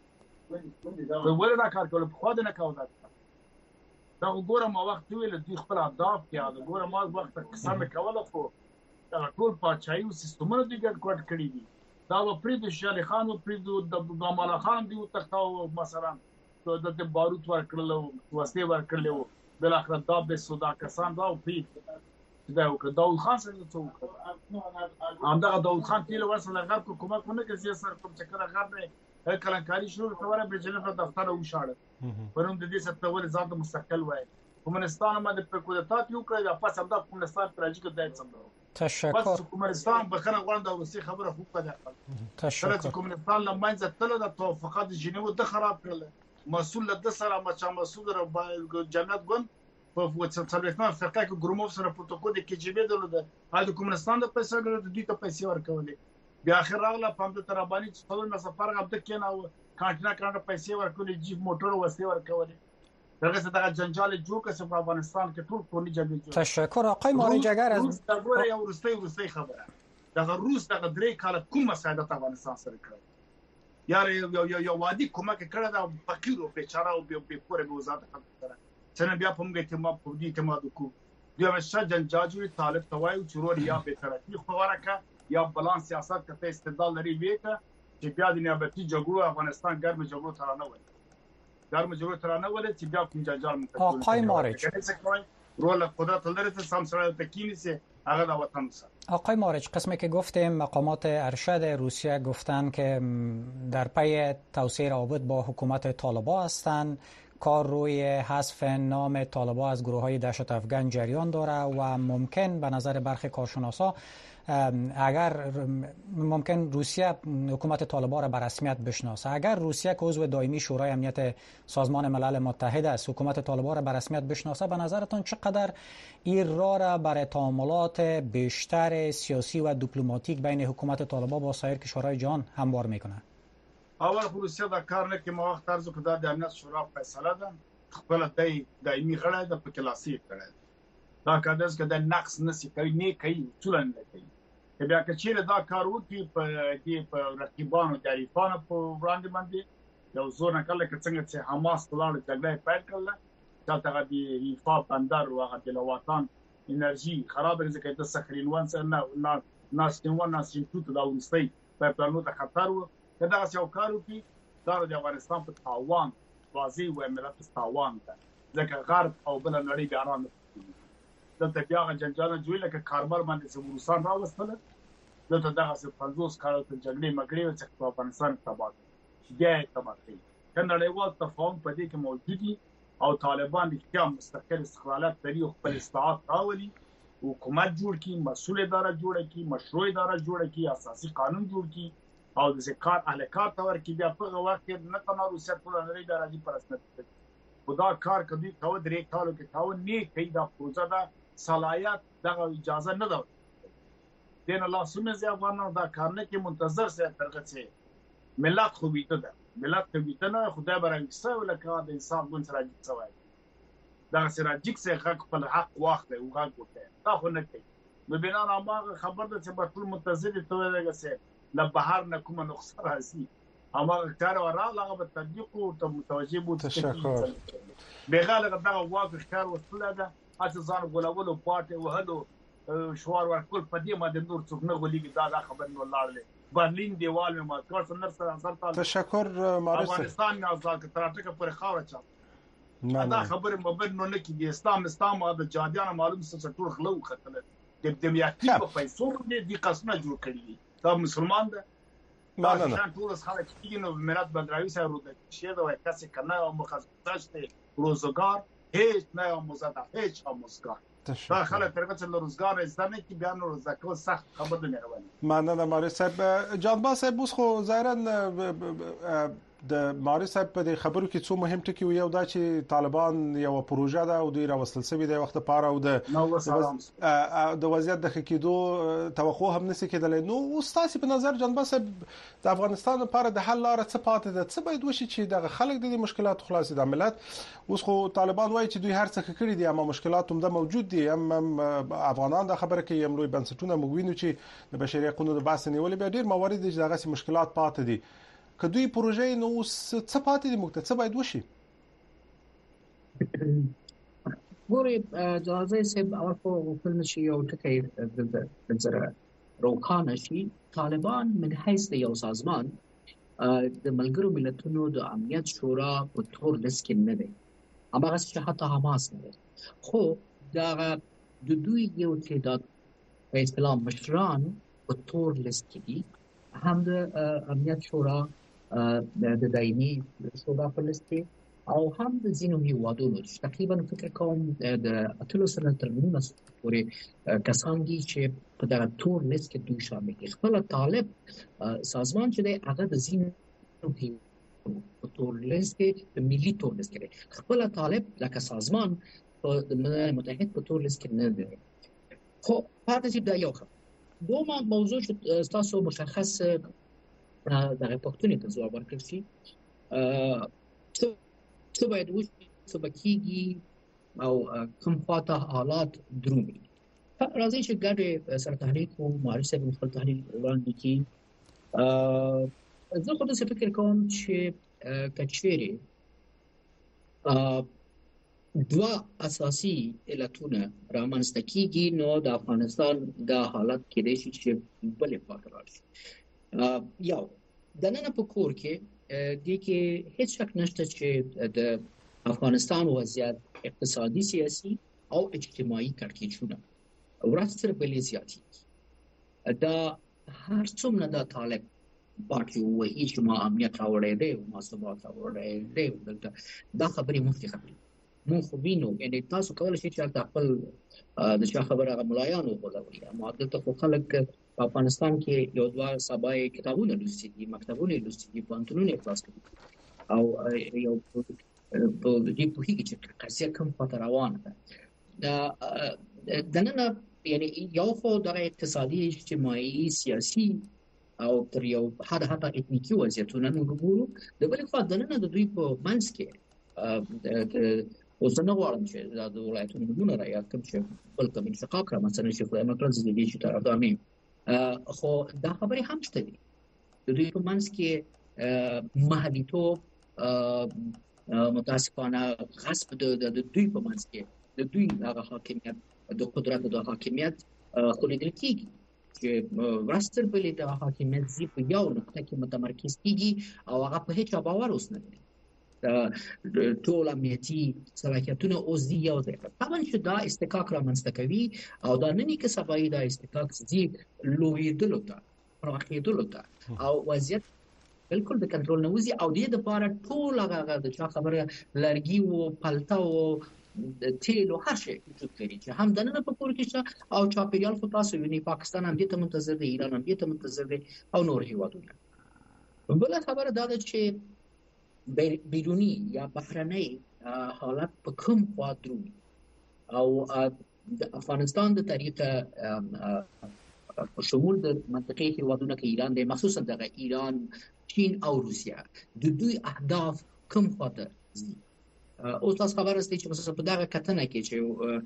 په ولر کار کول په خو نه کاوه دا وګوره ما وخت ویل دوی خپل اهداف کې دا وګوره ما وخت قسم کوله خو دا ټول پاچایي او سیستمونه دي ګډ کوټ کړی دي دا و پرې د شالي خان او پرې د ګمال خان دی تختاو مثلا د باروت ورکړل او وسته ورکړل بل اخر دا به سودا کسان دا پرې دا وکړه داود خان سره څوک همدا داود خان تل ورسره غرب حکومت نه کې سیاست کوم څه کړه غرب نه کلنکاری شروع کړه به جنف دفتر او شاړه پرون د دې ستول ذات مستقل وای کومنستان باندې په کودتا یو کړی دا پس همدا کومنستان تراجیک دای څنګه تشکر بس کومنستان بخنه غونډه او سی خبره خو په ده تشکر کومنستان لمنځ تل د توافقات جنیو د خراب کړل مسؤل د سره مچا مسؤل د جنت ګون په وڅلټنا فرقه کې ګروموف سره پروتوکول د کې جی بي دلته د کومنستان د پیسې ګرځي د دې ته پیسې ورکولې بیا اخر راغله په د ترابانی څلور نه سفر غوډه کېناو کانټینا کانټ پیسې ورکولې جیپ موټر وسته ورکولې دغه څه دغه جنجال جوړ کړي په افغانستان کې ټول کورنی جګړې جوړ. تشکر آقای ماری جگر. از دغه یو ورستي ورستي خبره دغه روس دغه درې کال کومه سعادت افغانستان سره کړو. یار یو یو یو وادي کومه کې کړه دا فقیر او بیچاره او به پوره به وزارت سره څنګه بیا په موږ اعتماد په دې اعتماد وکړو. دوی مشه جنجال جوړي طالب توای او چورور یا به طرفي خوراکه یا بلان سیاست کې استدلال لري ویته چې بیا د نیابتي جګړو افغانستان ګرم جګړو ترانه وای ګرم جګړو ترانه ولې چې بیا کوم جنجال متکول. آقای مارچ رول قدرت لري ته سم سره تکینی سه هغه د وطن سره. آقای مارچ قسمی که گفتیم مقامات ارشد روسیه گفتن که در پی توسعه روابط با حکومت طالبان هستند، کار روی حذف نام طالبان از گروه‌های دهشت افغان جریان داره و ممکن به نظر برخی کارشناسا اگر ممکن روسیه حکومت طالبان را به رسمیت بشناسه، اگر روسیه که عضو دائمی شورای امنیت سازمان ملل متحد است حکومت طالبان را به رسمیت بشناسه، به نظرتان چقدر این راه را برای تعاملات بیشتر سیاسی و دیپلماتیک بین حکومت طالبان با سایر کشورهای جهان هموار میکنه؟ اول روسیه دا کار نه کې ما وخت ارزو کړه د امنیت شورا فیصله ده خپل دای دایمي غړی د پکلاسي کړه دا کاندز کې د نقص نسی کوي نه کوي څلن نه کوي. بیا که چیرې دا کار وکړي په دې په رقیبانو د عریفانو په وړاندې باندې یو زور نه کله څنګه چې حماس لاله جګړه پیل کړله چې هغه د ریفا بندر او هغه د لوطن انرژي خراب ځکه د سخرین وان سره نه ناسین وان ناسین تو دا ورستي په پلانو ته خطر و دا څو کارو کې دا د افغانستان په تاوان واضح و ملت تاوان ده ځکه غرب او بل نړۍ بیا نه دلته بیا جنجال جوړ لکه کاربار باندې سمورستان راوستل دلته دغه څه پنځوس کال ته جګړې مګړې چې په افغانستان تباہ بیا تباہ کړي. کنړیوال تفاهم په دې کې موجود دي او طالبان د قیام مستقل استقلالات لري او خپل استعداد راولي حکومت جوړ کړي مسؤل اداره جوړ کړي مشروع اداره جوړ کړي اساسي قانون جوړ کړي او د ذکر اهلکار تور کې بیا په وخت کې نه تنه روسیه ټول نړۍ د راځي پرسنت خدا کار کوي ته درې کالو کې تاو نه کوي دا پروژه دا صلاحیت دغه اجازه نه ده دین الله سمه زی افغانانو دا کار نه کې منتظر سي ترغه سي ملت خو ویته ده ملت خو ویته نه خدای برنګ سو لکه د انسان ګون سره راځي سوای دا سره جګ سي حق په حق واخله او حق وته دا خو نه کوي نو بنا ما خبر ده چې په ټول منتظر ته دغه سي له بهر نه کومه نقص راځي اما کار ورا لغه په تطبیق او ته متوجه بو تشکر بغالغه دغه واقع ښکار وسله ده اته ځان غولولو پاتې وهلو شوار ورکول په دې باندې نور څوک نه غولېږي دا دا خبر نه لاړل برلین دیوال مې ما کار سره سره اثر تل تشکر مارس افغانستان نه ځکه ترټکه پر خاور چا دا خبر مبر نه کې د اسلام اسلام د جادیانو معلوم څه ټول خلو خطر د دمیاتی په پیسو باندې د قسمه جوړ کړی دا مسلمان ده نه نه نه ټول خلک چې نو ملت بدراوي سره ورته شي دا وایي کسي کنه او مخصص روزګار هیڅ نه او مزدا هیڅ او مسکار دا خلک ترغه چې روزګار ازدنه کې بیا نو زکو سخت خبر نه رواني مننه ماري صاحب جانبا صاحب اوس خو ظاهرا د ماري صاحب په خبرو کې څو مهم ټکي یو دا چې طالبان یو پروژه ده او دوی راوستل سوي د وخت لپاره او د د وضعیت د خکېدو توقع هم نشي کېدلی. نو اوس تاسو په نظر جانبا صاحب د افغانستان لپاره د حل لاره څه پاتې ده؟ څه باید وشي چې د خلک د مشکلات خلاص د ملت اوس خو طالبان وایي چې دوی هر څه کړی دي اما مشکلات هم د موجود دي. هم افغانان د خبره کې هم لوی بنسټونه موږ وینو چې د بشري حقوقو د بحث نیولې بیا ډیر موارد دي چې دغه مشکلات پاتې دي. که دوی پروژې نو څه پاتې دي موږ ته څه باید وشي؟ ګوري جوازه سب او په خپل نشي یو ټکی د زره روکانه شي طالبان من حیث یو سازمان د ملګرو ملتونو د امنیت شورا په تور لیست کې نه دی اما چې حتی حماس نه دی خو دا د دوی یو تعداد په اسلام مشران په تور لیست کې دي هم د امنیت شورا د دایمي شورا په لیست کې او هم د ځینو هیوادونو تقریبا فکر کوم د اتلو سره تر نیمه پورې کسان دي چې په دغه تور لیست کې دوی شامل دي. خپل طالب سازمان چې دی هغه د ځینو په تور لیست کې د ملي تور لیست کې خپل طالب لکه سازمان په ملل متحد په تور لیست کې نه دی. خو پاتې چې دا یو خبره دوما موضوع چې تاسو مشخص دغه پښتوني ته ځواب ورکړئ څه باید وشي سبکیږي او کوم خواته حالات درومي. راځي چې ګډ سره تحریک او معرفت په خپل تحلیل وړاندې کړي. زه خو د فکر کوم چې کچېری دوا اساسي علتونه رامنځته کیږي نو د افغانستان د حالت کې د شي چې بلې خواته راشي. یو د نن په کور کې د کې هیڅ شک نشته چې د افغانستان وضعیت اقتصادي، سیاسي او اجتماعي کړکېچونه ورځ تر بلې زیاتېږي. دا هر څومره د طالب پارټي وایي چې ما امنیت راوړی دی او ما ثبات راوړی دی، دا خبرې مفتې خبرې مونږ خو وینو. یعنې تاسو کولی شئ چې هلته خپل د چا خبره هغه ملایان وغولوئ، اما دلته خو خلک په افغانستان کې یو دوه سبا یې کتابونه لوستي دي، مکتبونه یې لوستي دي، پوهنتونونه یې خلاص کړي او یو په دې پوهېږي چې قضیه کوم خواته روانه ده. دننه یعنې یو خو دغه اقتصادي، اجتماعي، سیاسي او تر یو حد حتی اتنیکي وضعیتونه موږ ګورو. د بلې خوا دننه د دوی په منځ کې اوس نه غواړم چې دا د ولایتونو نومونه رایاد کړم چې بل کوم انشقاق رامنځته نه شي، خو امریکا زه د دې چې طرفدار نه یم، خو دا خبرې هم شته دي. د دوی په منځ کې محلیتوب، متاسفانه غصب د دوی په منځ کې د دوی هغه حاکمیت، د قدرت د حاکمیت خو لیدل کېږي چې ورځ تر بلې د حاکمیت زی په یو نقطه کې متمرکز کېږي او هغه په هیڅ باور اوس نه لري. ټول امنیتي صلاحیتونه اوس دی یو ځای. طبعا چې دا استحقاق رامنځته کوي او دا نه نیکه سبایي دا استحقاق زی لویدلو ته، پراخېدلو ته او وضعیت بالکل د کنټرول نه وځي او دې دپاره ټول هغه د چا خبره لرګي و، پلته و، تیل او هر شی وجود لري چې هم دننه په کور کې شته او چاپېریال خو تاسو وینئ پاکستان هم دې ته منتظر دی، ایران هم دې ته منتظر دی او نور هېوادونه. بله خبره دا ده چې بیروني یا بهرنۍ حالت په کوم خوا درومي او د افغانستان د طریقه په شمول د منطقې هېوادونه کې ایران دی، مخصوصا دغه ایران، چین او روسیه، د دوی اهداف کوم خواته ځي. اوس تاسو خبر استئ چې مثلا په دغه کتنه کې چې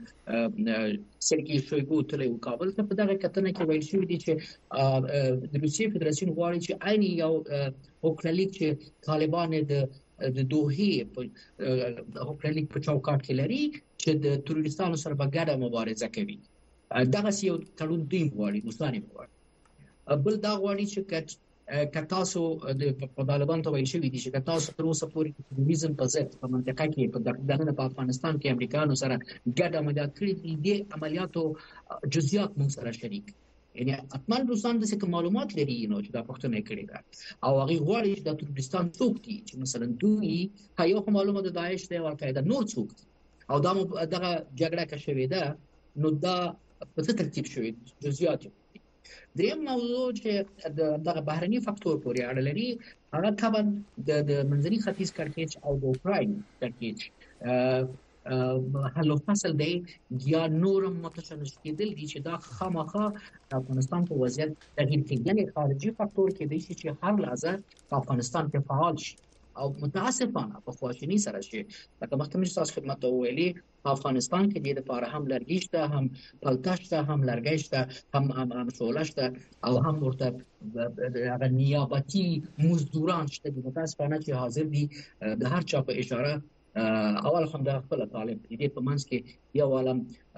سرګي شویګو تللی و کابل ته، په دغه کتنه کې ویل شوي دي چې د روسیې فدراسیون غواړي چې عین یو هوکړلیک چې طالبان د د دوحې په هوکړلیک په چوکاټ کې لري چې د تروریستانو سره به ګډه مبارزه کوي، دغسې یو تړون دوی غواړي، روسان یې غواړي. بل دا غواړي چې که تاسو په طالبانو ته ویل شوي دي چې که تاسو تر اوسه پورې د تروریزم په ضد په منطقه کې په دننه په افغانستان کې امریکایانو سره ګډ عملیات کړي دي، دې عملیاتو جزئیات موږ سره شریک، یعنې حتما روسان داسې که معلومات لري نو چې دا پوښتنه یې کړې ده او هغوی غواړي چې دا تروریستان څوک دي، چې مثلا دوی که یو خو معلومه د داعش دی او القاعده، نور څوک دي او دا دغه جګړه که شوې ده نو دا په څه ترتیب شوې، جزئیات. دریم موضوع چې دغه بهرني فاکتور پورې اړه لري هغه طبعا د منځني ختیځ کړکېچ او د اوکراین کړکېچ حل و فصل دی یا نورم متشنج کېدل دي چې دا خامخا د افغانستان په وضعیت تغییر کوي. یعنې خارجي فاکتور کېدای شي چې هر لحظه په افغانستان کې فعال شي او متاسفانه په خواشیني سره شي. لکه مخکې مې ستاسو خدمت ته وویلې په افغانستان کې دې دپاره هم لرګي شته، هم پلته شته، هم لرګی شته، هم هم شعله شته او هم ورته هغه نیابتي مزدوران شته دي متاسفانه چې حاضر دي د هر چا په اشاره. اول هم د خپل طالب دې په منځ کې یو عالم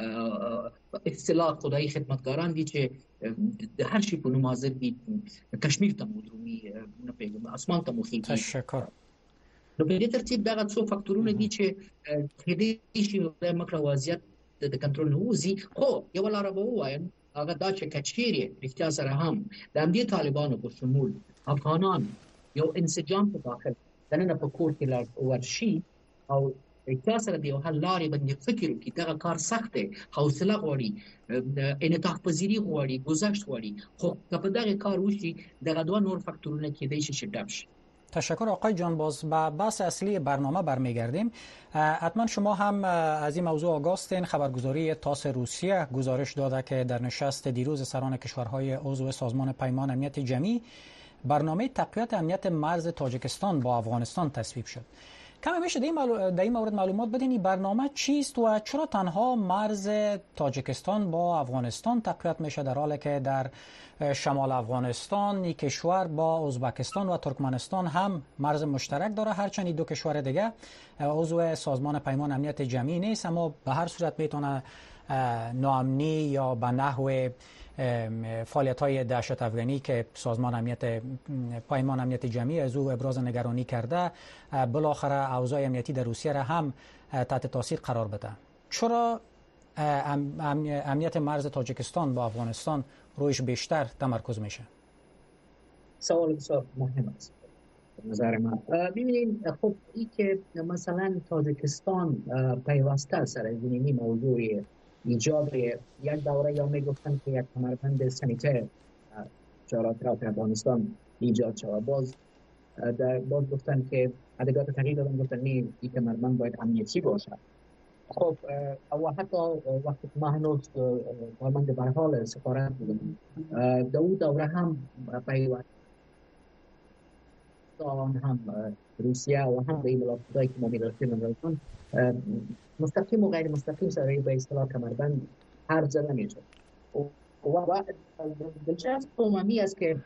اصطلاح خدایي خدمتګاران دي چې د هر شي په نوم حاضر دي، کشمیر ته مو درومي، نه پوهېږم اسمان ته مو خېږي. تشکر. نو په دې ترتیب دغه څو فاکتورونه دي چې کېدای شي خدای مکړه وضعیت د کنټرول نه وځي. خو یوه لاره به ووایم هغه دا چې که چیرې رښتیا سره هم د همدې طالبانو په شمول افغانان یو انسجام په داخل دننه په کور کې ورشي او رښتیا سره د یو حل لارې باندې فکر وکړي، دغه کار سخت دی، حوصله غواړي، انعطاف پذیري غواړي، گذشت غواړي، خو که په دغه کار وشي دغه دوه نور فاکتورونه کېدای شي چې ډب شي. تشکر آقای جان. باز به بحث اصلی برنامه برمیگردیم. حتما شما هم از این موضوع آگاه هستین. خبرگزاری تاس روسیه گزارش داده که در نشست دیروز سران کشورهای عضو سازمان پیمان امنیت جمعی برنامه تقویت امنیت مرز تاجیکستان با افغانستان تصویب شد. کمی میشه در این, این مورد معلومات بدین این برنامه چیست و چرا تنها مرز تاجیکستان با افغانستان تقویت میشه در حالی که در شمال افغانستان این کشور با ازبکستان و ترکمنستان هم مرز مشترک داره، هرچند این دو کشور دیگه عضو سازمان پیمان امنیت جمعی نیست، اما به هر صورت میتونه ناامنی یا به نحو فعالیت‌های دهشت افغانی که سازمان امنیت پیمان امنیت جمعی از او ابراز نگرانی کرده بالاخره اوضاع امنیتی در روسیه را هم تحت تاثیر قرار بده. چرا امنیت مرز تاجیکستان با افغانستان رویش بیشتر تمرکز میشه؟ سوال بسیار مهم است نظر من. ببینید خب این که مثلا تاجیکستان پیوسته سر این موضوع ایجاد یک دوره یا میگفتن که یک کمربند سانیتر چهارراه افغانستان ایجاد شود، باز در باز گفتن که ادبیات تغییر دادن، گفتن نه این کمربند باید امنیتی باشد. خب و حتی وقتی ما هنوز کارمند به حال سفارت بودیم در اون دوره هم پیوسته هم روسیه و هم به این ملاقاتایی که ما می‌داشتیم مستقیم و غیر مستقیم سر به اصطلاح کمربند حرف زده میشه. و دلچسب عمومی است که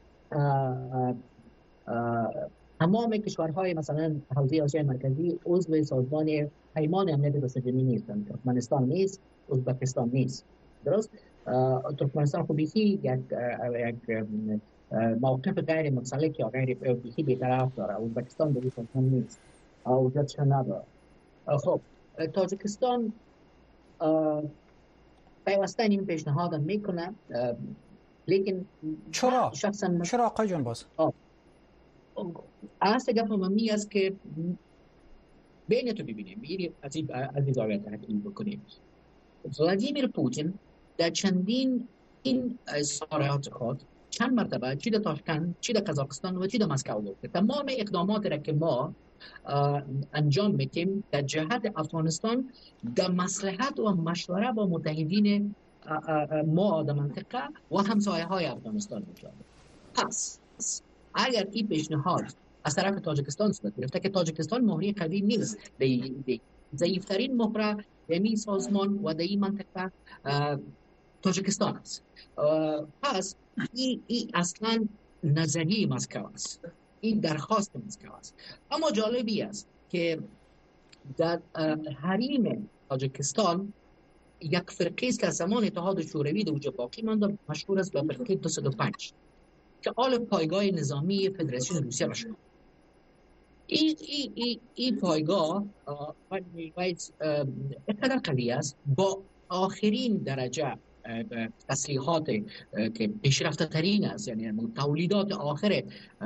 تمام کشورهای مثلا حوزه آسیای مرکزی عضو سازمان پیمان امنیت جمعی نیستند. ترکمنستان نیست، ازبکستان نیست. درست؟ ترکمنستان خب بیخی یک یک موقف غیر مسلک یا غیر بیخی بی‌طرف داره. ازبکستان به این نیست. اوجتش نداره. خب تاجیکستان پیوسته این پیشنهاد میکنه، لیکن چرا چرا آقای جان باز اصل گپ عمومی است که بین تو ببینیم میگیم از این از زاویه تحلیل بکنیم. ولادیمیر پوتین در چندین این سفارات خود چند مرتبه چی در تاشکند، چی در قزاقستان و چی در مسکو گفته تمام اقدامات را که ما انجام میتیم در جهت افغانستان در مصلحت و مشوره با متحدین ما در منطقه و همسایه های افغانستان میشه. پس اگر این پیشنهاد از طرف تاجیکستان صورت گرفته که تاجیکستان مهره قوی نیست، ضعیفترین مهره در این سازمان و در این منطقه تاجیکستان است. پس این ای اصلا نظریه مسکو است، این درخواست مسکو است. اما جالبی است که در حریم تاجیکستان یک فرقه است که از زمان اتحاد شوروی در اوج باقی مانده، مشهور است به فرقه دویست و پنج که آل پایگاه نظامی فدراسیون روسیه باشه. این ای ای ای پایگاه اقدر قوی است، با آخرین درجه تسلیحات که پیشرفته ترین است، یعنی تولیدات آخر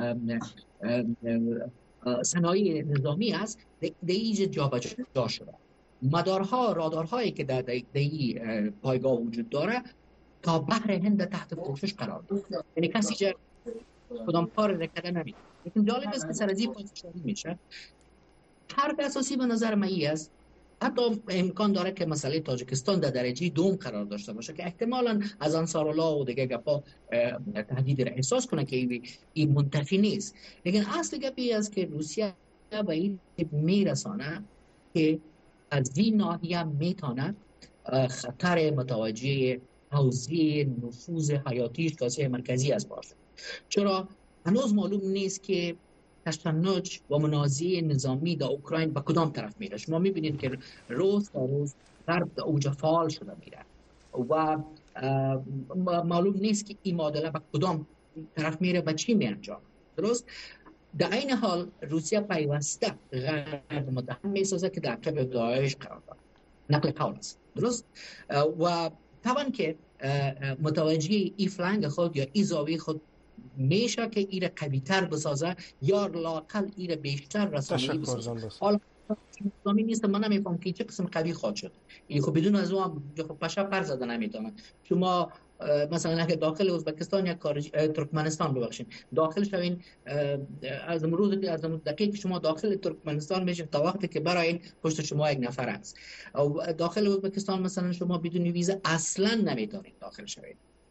صنایع نظامی است، در اینجا جابجا شده. مدارها رادارهایی که در این پایگاه وجود داره تا بحر هند تحت پوشش قرار داره، یعنی کسی جا کدام کار رکده نمید. لیکن جالب است که سر از این پاسخگویی میشه. حرف اساسی به نظر من این است، حتی امکان داره که مسئله تاجیکستان در درجه دوم قرار داشته باشه که احتمالاً از انصارالله و دیگه گپا تهدید را احساس کنه که این منتفی نیست. لیکن اصل گپی است که روسیه به این میرسانه که از این ناحیه میتونه خطر متوجه حوزه نفوذ حیاتیش که آسیای مرکزی است باشه. چرا هنوز معلوم نیست که تشنج و منازعه نظامی در اوکراین به کدام طرف میره. شما میبینید که روز تا روز غرب در اوج فعال شده میره و معلوم نیست که این معادله به کدام طرف میره و چی میانجام. درست؟ در این حال روسیه پیوسته غرب متهم میسازه که در عقب داعش قرار داره. نقل قول است. درست؟ و طبعا که متوجه ای فلنگ خود یا ای زاویه خود میشه که ایره قوی تر بسازه یا لاقل ایره بیشتر رسانه‌ای بسازه. حالا نظامی نیست، من نمیفهم که چه قسم قوی خواهد شد. این خب بدون از اون خب پشا پر زده نمیتونه. شما مثلا اگه داخل ازبکستان یا ترکمنستان ببخشید داخل شوین، از امروز از دقیقه شما داخل ترکمنستان میشه تا وقتی که برای این پشت شما یک نفر است. او داخل ازبکستان مثلا شما بدون ویزا اصلا نمیتونید داخل شوید.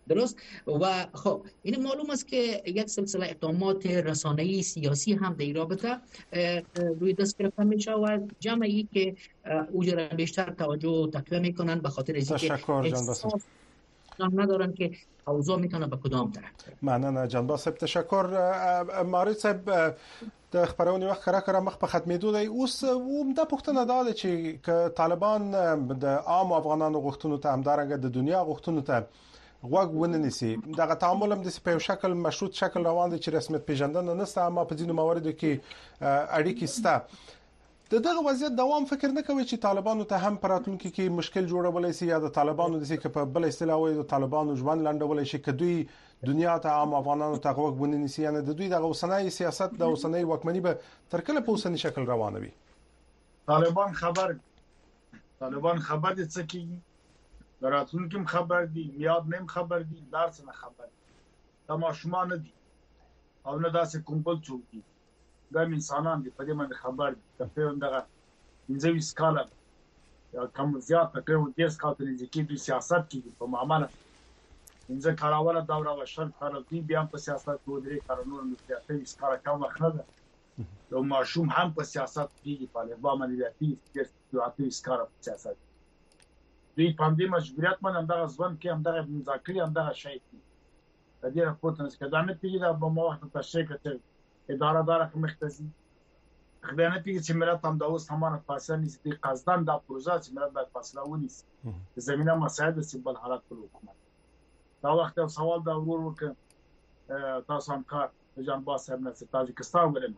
درست و خب این معلوم است که یک سلسله اقدامات رسانه‌ای سیاسی هم در این رابطه روی دست گرفته میشه و جمعی که اوج را بیشتر توجه و تقویه میکنن به خاطر اینکه احساس ندارن که اوضاع میتونه به کدام طرف. ممنون جان باسم، تشکر. ماري صاحب د خبرونې وخت کرا کرا مخ په ختمېدو دی، اوس عمده پوښتنه دا ده چې ک طالبان د عام افغانانو غوښتنو ته همدارنګه د دنیا غوښتنو ته غوږ ونه نیسي، دغه تعامل هم د په یو شکل مشروط شکل روان دی چې رسمیت پیژندنه نشته، اما په ځینو مواردو کې اړیکې شته. د دغه وضعیت دوام فکر نه کوي چې طالبانو ته هم پراتونکو کې مشکل جوړولای شي یا د طالبانو د څخه په بل اصطلاح وي د طالبانو ژوند لنډولای شي که دوی دنیا ته عام افغانانو ته غوږ ونه نیسي، یعنی د دوی د اوسنۍ سیاست د اوسنۍ واکمنۍ به تر کله په اوسنۍ شکل روانه وي؟ طالبان خبر طالبان خبر دي څه کیږي، راتلونکي خبر دي، میاد نیم خبر دي، دارس نه خبر تماشمان دي او نه داسې کوم بل څوک دي، دا انسانان دي په دې باندې خبر دي. په دغه انځوي سکاله یا کوم زیات تقریبا د سکاله د کې د سیاست کې په معاملې انځه کاراوله دا راو شر کارو دي بیا په سیاست کې درې کارونو نو سیاست سکاله کوم وخت نه ده، یو ماشوم هم په سیاست کې په لبا باندې دی چې اته سکاله په سیاست دی په دې مجبوریت باندې همدغه ځوان کې همدغه مذاکره همدغه شی دی. د دې راپورته چې دا نه پیږي دا په موخه تشریح کړي اداره داره که مختزی خدای پیږي چې ملت هم دا اوس همانه فاصله نیسي، قصداً دا پروژه چې ملت باید فاصله ونیسي زمینه مساعد سی بل حالت په حکومت. دا وخت یو سوال دا ورور وکړ تاسو هم کار جان باس صاحب نه تاجکستان ولې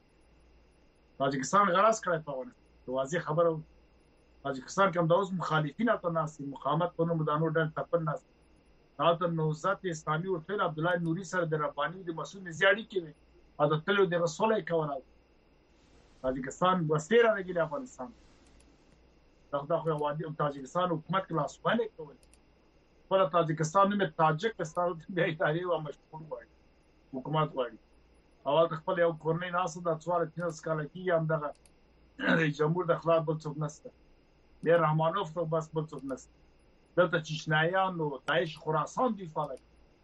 تاجکستان غراس کړی په ونه واضح خبره تاجکستان کې هم دا اوس مخالفین ته ناسي مقاومت په نوم دانو ډېر تپن ناس دا ته نوزات اسلامي او فعل عبد الله نوري سره د رباني د مسعود زیاړي کې اته تلو د رسول کول تاجکستان وسیره لګي افغانستان دا خو وادي تاجکستان حکومت کلاس باندې کول پر تاجکستان میں تاجکستان د تاریخ او مشهور وای حکومت وای اول خپل یو کورنۍ ناس د څوار تینس کال کې هم دغه جمهور د خلاف بل څوک نشته، د رحمانوف ته بس بل څوک نشته، دلته چشنایان او داعش خراسان دی فعال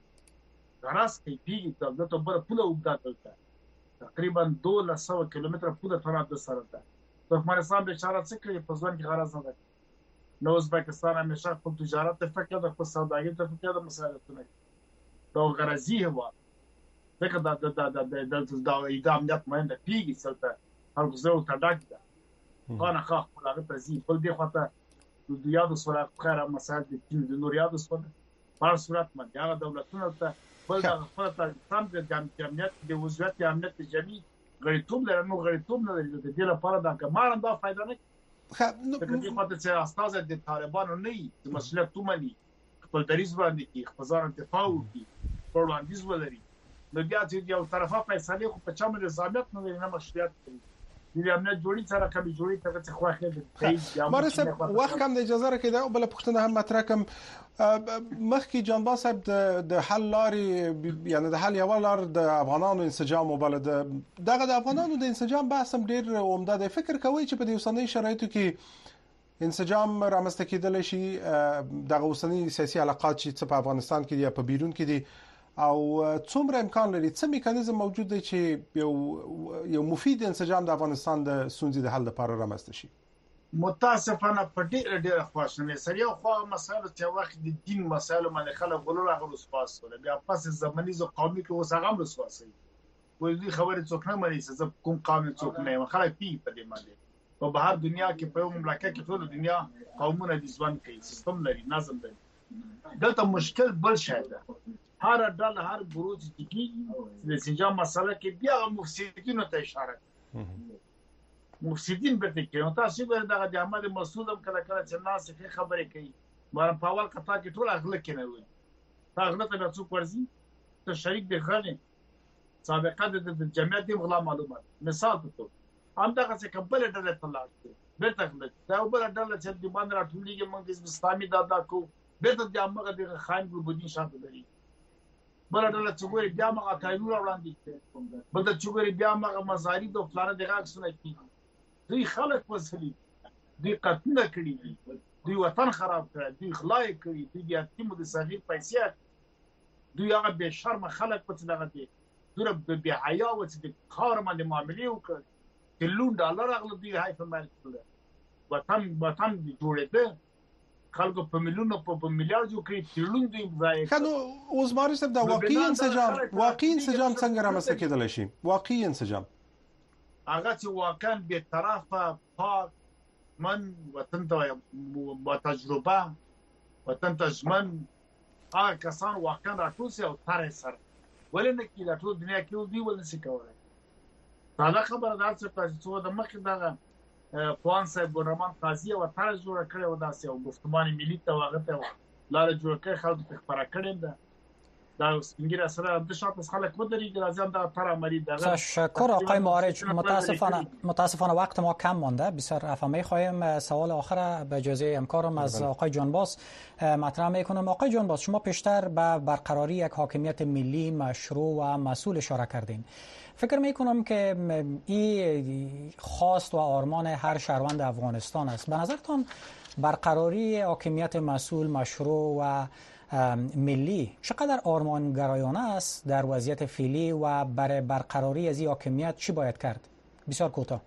غراس کې پیږي ته دته بر پوله وګداتل تقریبا دوه سوه کیلومتر پوله تر د سره ده. ترکمنستان به اشاره څه کوي په ځوان کې غراس نه ده. نو ازبکستان همیشه خپل تجارت ته فکر ده، خپل سوداګري ته فکر ده، مساعدتونه دا غرضی هوا دغه د د د د د د ایدامنیت مهمه پیږي څلته هر څو ته ډاک ده خانه خاص هغه ته زی بل دی خاطر د یاد سره خیره مساعد د نور یاد سره په صورت باندې هغه دولتونه ته بل د خپل تام د جمعیت د وزارت امنیت جمعي غړیتوب لري، نو غړیتوب نه لري د دې لپاره دا کمار دا فائدہ نه کوي. د دې په څیر استاد د طالبانو نه د مسؤلیت تومني خپل دریز باندې کې خپل ځان دفاع وکړي په وړاندیز ولري، نو بیا چې یو طرفه فیصله خو په چا باندې ضابط نه لري نه مشروعیت کوي د امنیت جوړی سره کوي جوړی ته څه خواخې د ماري صاحب وخت کم د اجازه راکې دا بل پښتنه هم مطرح کوم مخکې جان باس صاحب د حل لارې یعنی د حل یو لار د افغانانو انسجام وبلد دغه د افغانانو د انسجام بحث هم ډیر عمده دی. فکر کوي چې په دې اوسنۍ شرایطو کې انسجام رامنځته کېدل شي دغه اوسنۍ سیاسي علاقات چې په افغانستان کې یا په بیرون کې دي او څومره امکان لري څه میکانیزم موجود دی چې یو یو مفید انسجام د افغانستان د سونځي د حل لپاره رامنځته شي؟ متاسفانه په ډېر ډېر خواشنه سره یو خو مسایل چې وخت د دین مسایل باندې خلک غلول هغه وسپاس ول بیا پس زماني زو قومي کې اوس هغه وسپاسي وې دې خبره څوک نه مری چې کوم قوم څوک نه خلک پی په دې باندې په بهر دنیا کې په مملکت کې ټول دنیا قومونه د ځوان کوي سیستم لري نظم لري. دلته مشکل بل شای ده هر ډول هر بروج کې د سنجام مسله کې بیا مفسدینو ته اشاره مفسدین به کې نو تاسو به دغه د احمد مسعود هم کله کله چې ناس ښه خبرې کوي مار په اول قطعه کې ټول اغله کې نه وي اغله ته څوک ورزي ته شریک دی غني سابقه د جمعیت دی غلا معلومات مثال په توګه هم دغه څه قبل ډله طلاق دی به تخلص دا بل ډله چې د باندې راټولېږي موږ اسلامي دادا کو به ته د امغه د خاين ګروبونی شامل دي بل ډله چې ګوري بیا موږ قانون وړاندې بل د چوغري بیا موږ مزاري د فلانه دغه څونه کی دوی خلک وسلي دوی قتل کړي دوی وطن خراب کړي دوی خلای کړي دوی د یتیم د صغیر پیسې دوی هغه به شرم خلک په څه دغه دي دوی به حیا و چې د خار باندې معاملې وکړي تلون ډالر اغله دی هاي په مال کې وطن وطن جوړېده خلکو په میلیونو په میلیارډ جوړ کړی تلون دی ځای کنو اوس مارس د واقعي انسجام واقعي انسجام څنګه رامنځته کېدل شي واقعي انسجام هغه چې واقعا به طرفه پاک من وطن ته با تجربه وطن ته ژمن هغه کسان واقعا راټول سي او تر سر ولنه کې د ټول دنیا کې دی ولنه سي کولای دا خبره ده چې تاسو د مخې دغه پوان صاحب ګورمان قاضي او تر جوړ کړی و داسې او گفتمان ملي ته واغته لاره جوړ کړی خلک ته خبره کړي ده دا سپینګیره سره د شاته خلک ودرې لازم دا تر عملی دغه تشکر آقای معارج. متاسفانه متاسفانه وقت ما کم مانده. بسیار عفو می‌خوایم. سوال آخر به اجازه همکارم از آقای جانباز مطرح می‌کنم. آقای جانباز شما پیشتر به برقراری یک حاکمیت ملی مشروع و مسئول اشاره کردین. فکر میکنم که این خواست و آرمان هر شهروند افغانستان است. به نظرتان برقراری حاکمیت مسئول مشروع و ملی چقدر آرمانگرایانه است در وضعیت فعلی و برای برقراری از این حاکمیت چی باید کرد؟ بسیار کوتاه.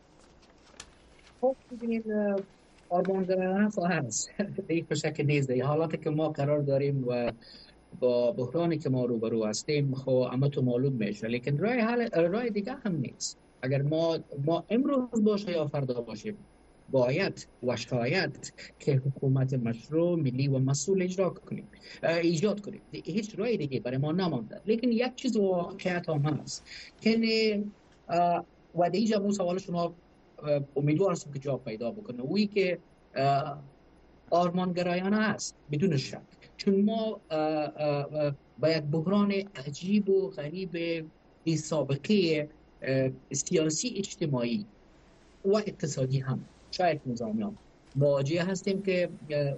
خب ببینید آرمانگرایانه خواهد است. یک شک نیست. در حالاتی که ما قرار داریم و با بحرانی که ما روبرو هستیم خب اما تو معلوم میشه، لیکن راه حل راه دیگه هم نیست. اگر ما ما امروز باشه یا فردا باشیم باید و شاید که حکومت مشروع ملی و مسئول اجرا کنیم ایجاد کنیم. هیچ راه دیگه برای ما نمانده. لیکن یک چیز واقعیت هم هست که و در اینجا مو سوال شما امیدوار هستم که جواب پیدا بکنه. وی که آرمانگرایانه است بدون شک، چون ما با یک بحران عجیب و غریب بی سابقه سیاسی اجتماعی و اقتصادی هم شاید نظامیان مواجه هستیم که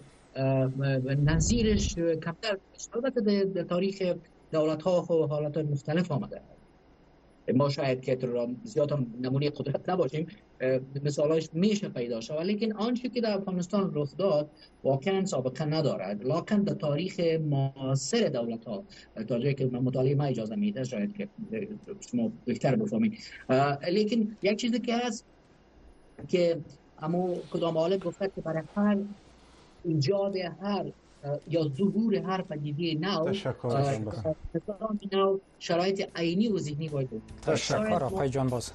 نظیرش کمتر البته در تاریخ دولت ها و حالات مختلف آمده. ما شاید که زیاد هم نمونه قدرت نباشیم، مثالش میشه پیدا شود، لیکن آنچه که در افغانستان رخ داد واقعا سابقه ندارد. لکن در تاریخ معاصر دولت ها تا جایی که مطالعه ما اجازه میده شاید که شما بهتر بفهمید، لیکن یک چیزی که هست که اما کدام عالم گفته که برای هر ایجاد هر یا ظهور هر پدیده نو نو شرایط عینی و ذهنی باید بود. تشکر آقای جانباز.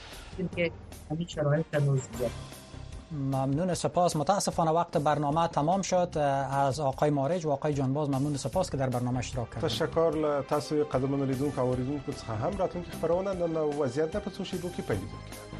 ممنون، سپاس. متاسفانه وقت برنامه تمام شد. از آقای مارج و آقای جانباز ممنون، سپاس که در برنامه اشتراک کردید. تشکر له تاسو قدمونه لیدونکو او اوریدونکو څخه هم راتلونکي خبرونه نن وضعیت په څو شیبو کې پیل کیږي.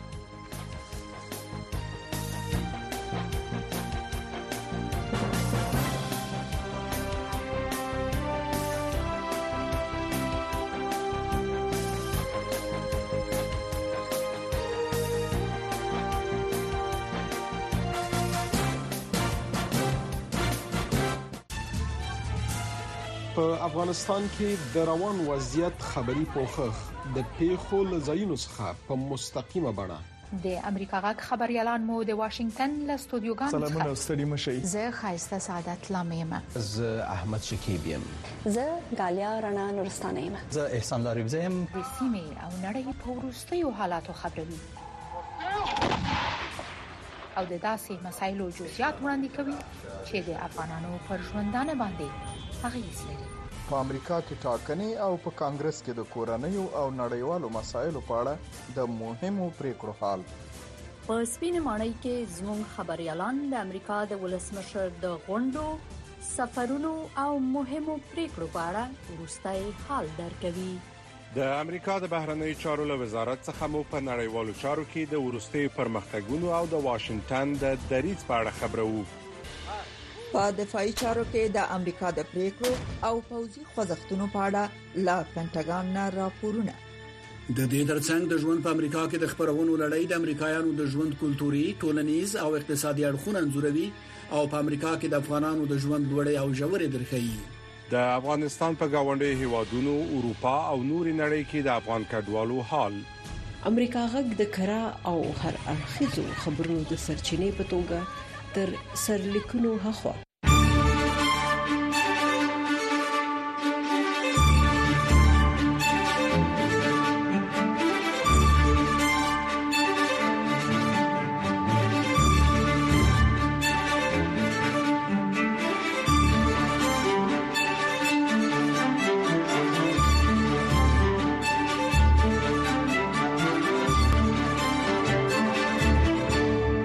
په افغانستان کې د روان وضعیت خبري پوښښ د پیښو لزاینو څخه په مستقیمه بڼه د امریکا غږ خبريالان مو د واشنگټن له استودیوګانو څخه سلامونه ستړي مشي. زه خایسته سعادت لامیم. زه احمد شکیب یم. زه غالیا رڼا نورستانه یم. زه احسان لاريب زم. د سیمې او نړۍ په وروستیو حالاتو خبروي او د داسې مسایلو جزئیات وړاندې کوي چې د افغانانو پر ژوندانه باندې اغیز لري. په امریکا کې ټاکنې او په کانګرس کې د کورنیو او نړیوالو مسایلو په اړه د مهمو پریکړو حال. په سپینې ماڼۍ کې زموږ خبريالان د امریکا د ولسمشر د غونډو، سفرونو او مهمو پریکړو په اړه وروستي حال درکوي. د امریکا د بهرنی چارو له وزارت څخه مو په نړیوالو چارو کې د وروستي پرمختګونو او د واشنگټن د دریځ په اړه خبرو. په دفاعي چارو کې د امریکا د پریکړو او پوځي خوځښتونو په اړه لا پینټاګان نه راپورونه. د دې ترڅنګ د ژوند په امریکا کې د خبرونو لړۍ د امریکایانو د ژوند کلتوري، ټولنیز او اقتصادي اړخونه انځوروي او په امریکا کې د افغانانو د ژوند لوړې او ژورې درخي. د افغانستان په گاونډي هیوادونو، اروپا او نوري نړۍ کې د افغان کډوالو حال. امریکا غږ د کرا او هر اړخیزو خبرونو د سرچینې په توګه تر سرلیکونو هخوا